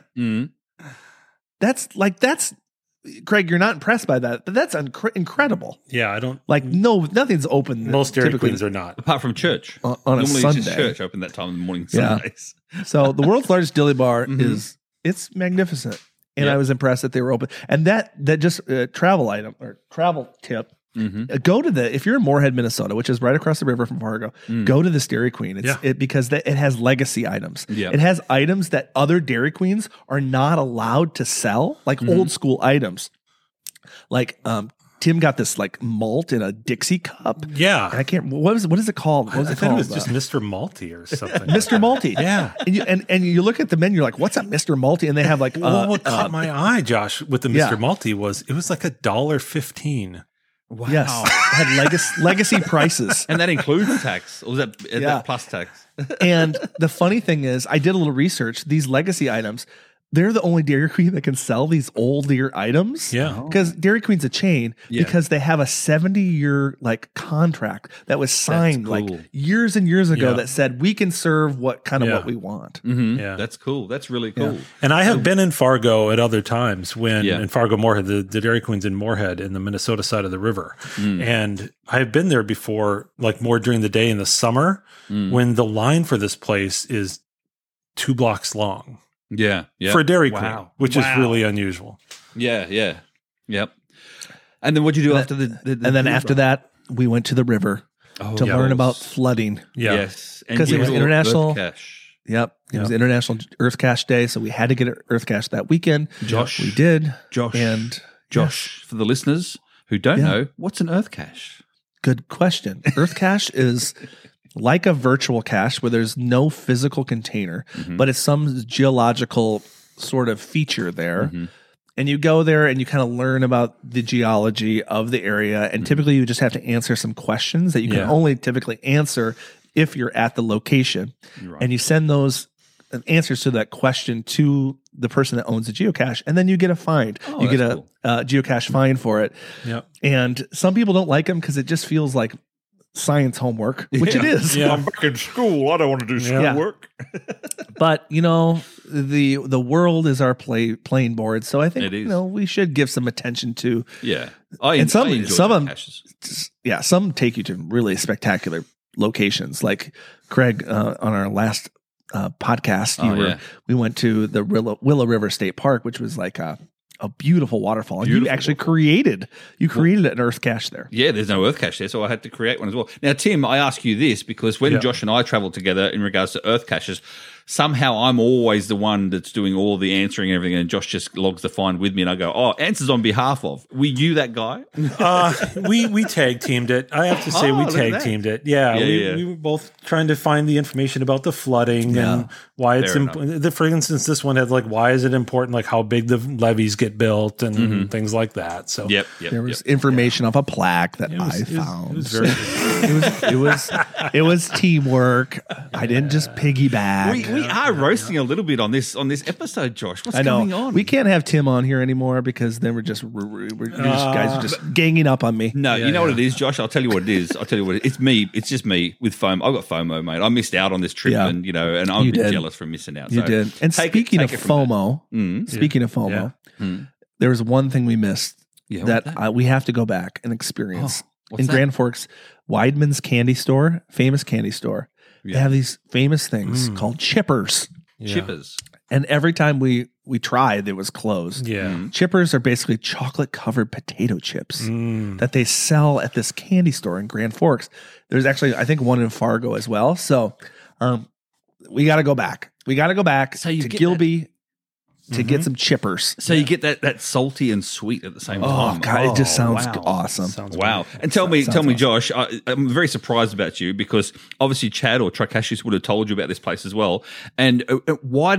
That's Craig, you're not impressed by that, but that's incredible. Yeah, I don't nothing's open. Most Dairy Queens are not, apart from church on normally a Sunday. It's just church open that time in the morning Sundays. So the world's largest dilly bar it's magnificent, and I was impressed that they were open. And that just travel item or travel tip. Go to if you're in Moorhead, Minnesota, which is right across the river from Fargo, go to this Dairy Queen. Because it has legacy items. It has items that other Dairy Queens are not allowed to sell, like old school items. Like Tim got this like malt in a Dixie cup. Yeah, and I can't. What is it called? What was it called? It was just Mr. Malty or something. Mr. Malty. Yeah, and you look at the menu, you're like, what's a Mr. Malty? And they have like what caught my eye, Josh, with the Mr. Malty was like $1.15. Wow. Yes, it had legacy prices. And that includes tax. Or was that plus tax? And the funny thing is, I did a little research. These legacy items, they're the only Dairy Queen that can sell these older items. Yeah. Because Dairy Queen's a chain because they have a 70-year like contract that was signed like years and years ago that said we can serve what we want. Yeah. That's cool. That's really cool. Yeah. And I have been in Fargo at other times when in Fargo Moorhead, the Dairy Queen's in Moorhead in the Minnesota side of the river. And I've been there before, like more during the day in the summer when the line for this place is 2 blocks long. Yeah. For a Dairy Queen, which is really unusual. Yeah. Yep. And then what'd you do after the and then after that, we went to the river to learn about flooding. Yeah. Yes. Because it was International Earth Cache. Yep. It was International Earth Cache Day, so we had to get an Earth Cache that weekend. Josh. We did. Josh, for the listeners who don't know, what's an Earth Cache? Good question. Earth Cache is like a virtual cache where there's no physical container, but it's some geological sort of feature there. And you go there and you kind of learn about the geology of the area. And typically you just have to answer some questions that you can only typically answer if you're at the location. Right. And you send those answers to that question to the person that owns the geocache, and then you get a find. You get a geocache fine for it. Yep. And some people don't like them because it just feels like science homework, which it is. Yeah. I'm back in school. I don't want to do schoolwork. But the world is our playing board, so I think we should give some attention to. Yeah, and some take you to really spectacular locations. Like Craig on our last podcast, we went to the Willow River State Park, which was like a beautiful waterfall. And you actually created an Earth Cache there. Yeah, there's no Earth Cache there, so I had to create one as well. Now, Tim, I ask you this because when Josh and I traveled together in regards to Earth Caches, somehow I'm always the one that's doing all the answering and everything, and Josh just logs the find with me, and I go, answers on behalf of. Were you that guy? We tag teamed it. I have to say we tag teamed it. Yeah, we were both trying to find the information about the flooding and why it's important. For instance, this one had like, why is it important? Like how big the levees get built and things like that. So there was information off a plaque that I found. It was very it was teamwork. I didn't just piggyback. We are roasting a little bit on this episode, Josh. What's going on? We can't have Tim on here anymore because then we're just guys are just ganging up on me. No, you know what it is, Josh? I'll tell you what it is. It's me. It's just me with FOMO. I've got FOMO, mate. I missed out on this trip, and and I'm a bit jealous from missing out. You did. And speaking of FOMO, there was one thing we missed that we have to go back and experience in Grand Forks. Weidman's Candy Store, famous candy store. They have these famous things called chippers. Chippers. And every time we tried, it was closed. Yeah. Chippers are basically chocolate-covered potato chips that they sell at this candy store in Grand Forks. There's actually, I think, one in Fargo as well. So we got to go back. We got to go back to Gilby to get some chippers. So you get that salty and sweet at the same time. Oh, God, it just sounds awesome. Wow. And tell me, Josh, I'm very surprised about you because obviously Chad or Tricashius would have told you about this place as well. And why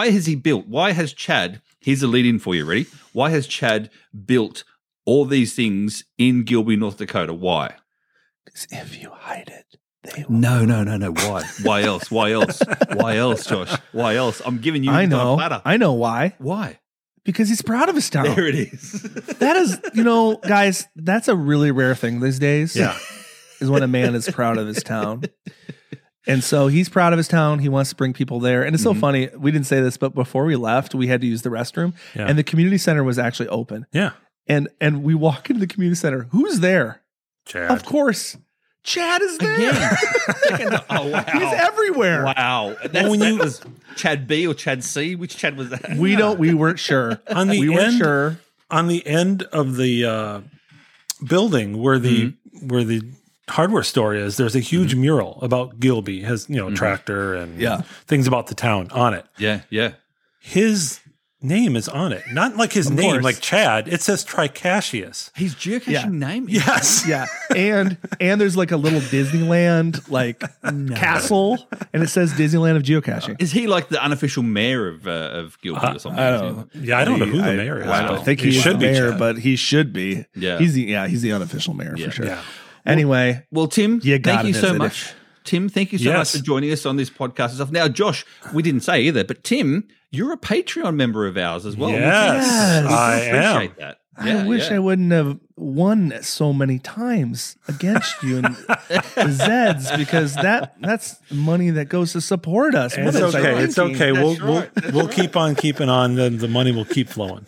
has Chad, here's the lead in for you, ready? Why has Chad built all these things in Gilby, North Dakota? Why? Because if you hide it, they will. No. Why? Why else? Why else? Why else, Josh? Why else? I'm giving you I know. the platter. I know why. Why? Because he's proud of his town. There it is. That is, guys, that's a really rare thing these days. Yeah. Is when a man is proud of his town. And so he's proud of his town. He wants to bring people there. And it's so funny. We didn't say this, but before we left, we had to use the restroom. Yeah. And the community center was actually open. Yeah. And we walk into the community center. Who's there? Chad. Of course. Chad is there. Oh, wow. He's everywhere. Wow. That was Chad B or Chad C? Which Chad was that? We weren't sure. We weren't sure. On the end of the building where the hardware store is, there's a huge mural about Gilby. It has, tractor and things about the town on it. Yeah. His name is on it. Not like his name, like Chad. It says Tricashius. His geocaching name? Yes. Yeah. And there's like a little Disneyland castle, and it says Disneyland of geocaching. Is he like the unofficial mayor of Gilby or something? I don't know. Yeah, I don't know who the mayor is. I don't think he should be mayor, Chad. but he should be. Yeah. He's the unofficial mayor for sure. Yeah. Anyway. Well, Tim, thank you so much. Tim, thank you so much Yes. for joining us on this podcast and stuff. Now, Josh, we didn't say either, but Tim, you're a Patreon member of ours as well. Yes, I am. Appreciate that. I wish I wouldn't have won so many times against you and the Zeds, because that's money that goes to support us. It's okay. It's okay. We'll keep on keeping on. The money will keep flowing.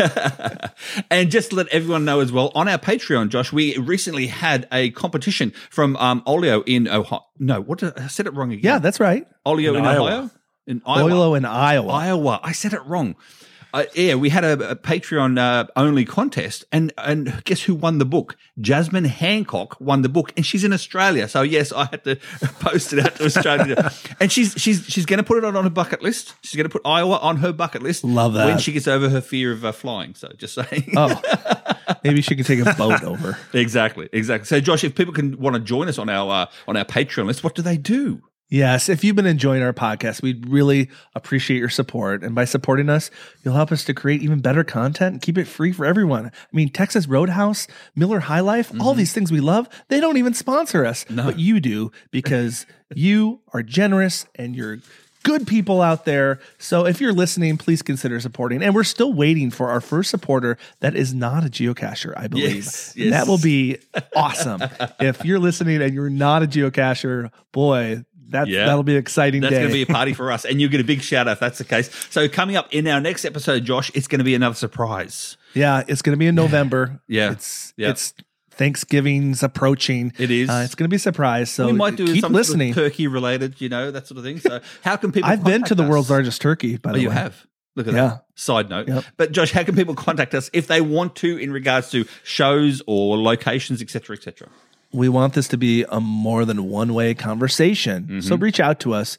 And just to let everyone know as well, on our Patreon, Josh, we recently had a competition from Olio in Ohio. No, I said it wrong again. Yeah, that's right. Olio in Ohio? In Iowa. Olio in Iowa. Iowa. I said it wrong. We had a Patreon only contest, and guess who won the book? Jasmine Hancock won the book, and she's in Australia. So yes, I had to post it out to Australia, and she's going to put it on her bucket list. She's going to put Iowa on her bucket list. Love that when she gets over her fear of flying. So just saying. Oh, maybe she can take a boat over. Exactly. So Josh, if people want to join us on our Patreon list, what do they do? Yes, if you've been enjoying our podcast, we'd really appreciate your support. And by supporting us, you'll help us to create even better content and keep it free for everyone. I mean, Texas Roadhouse, Miller High Life, all these things we love, they don't even sponsor us. No. But you do, because you are generous and you're good people out there. So if you're listening, please consider supporting. And we're still waiting for our first supporter that is not a geocacher, I believe. Yes. That will be awesome. If you're listening and you're not a geocacher, boy, that'll be an exciting day. That's going to be a party for us, and you'll get a big shout out if that's the case. So coming up in our next episode, Josh, it's going to be another surprise. Yeah, it's going to be in November. Yeah. It's Thanksgiving's approaching. It is. It's going to be a surprise. So we might do keep some listening. Sort of turkey related, that sort of thing. So how can people? I've been to the us? world's largest turkey. By the way, you have. Look at that. Side note. Yep. But Josh, how can people contact us if they want to in regards to shows or locations, etc., etc.? We want this to be a more than one-way conversation. So reach out to us,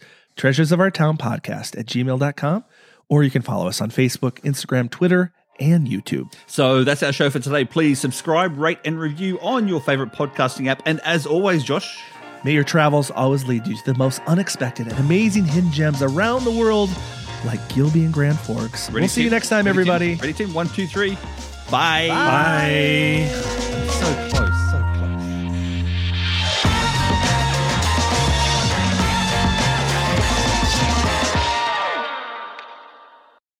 treasuresofourtownpodcast@gmail.com, or you can follow us on Facebook, Instagram, Twitter, and YouTube. So that's our show for today. Please subscribe, rate, and review on your favorite podcasting app. And as always, Josh, may your travels always lead you to the most unexpected and amazing hidden gems around the world, like Gilby and Grand Forks. We'll see you next time, everybody. Ready, team? 1, 2, 3. Bye. Bye. So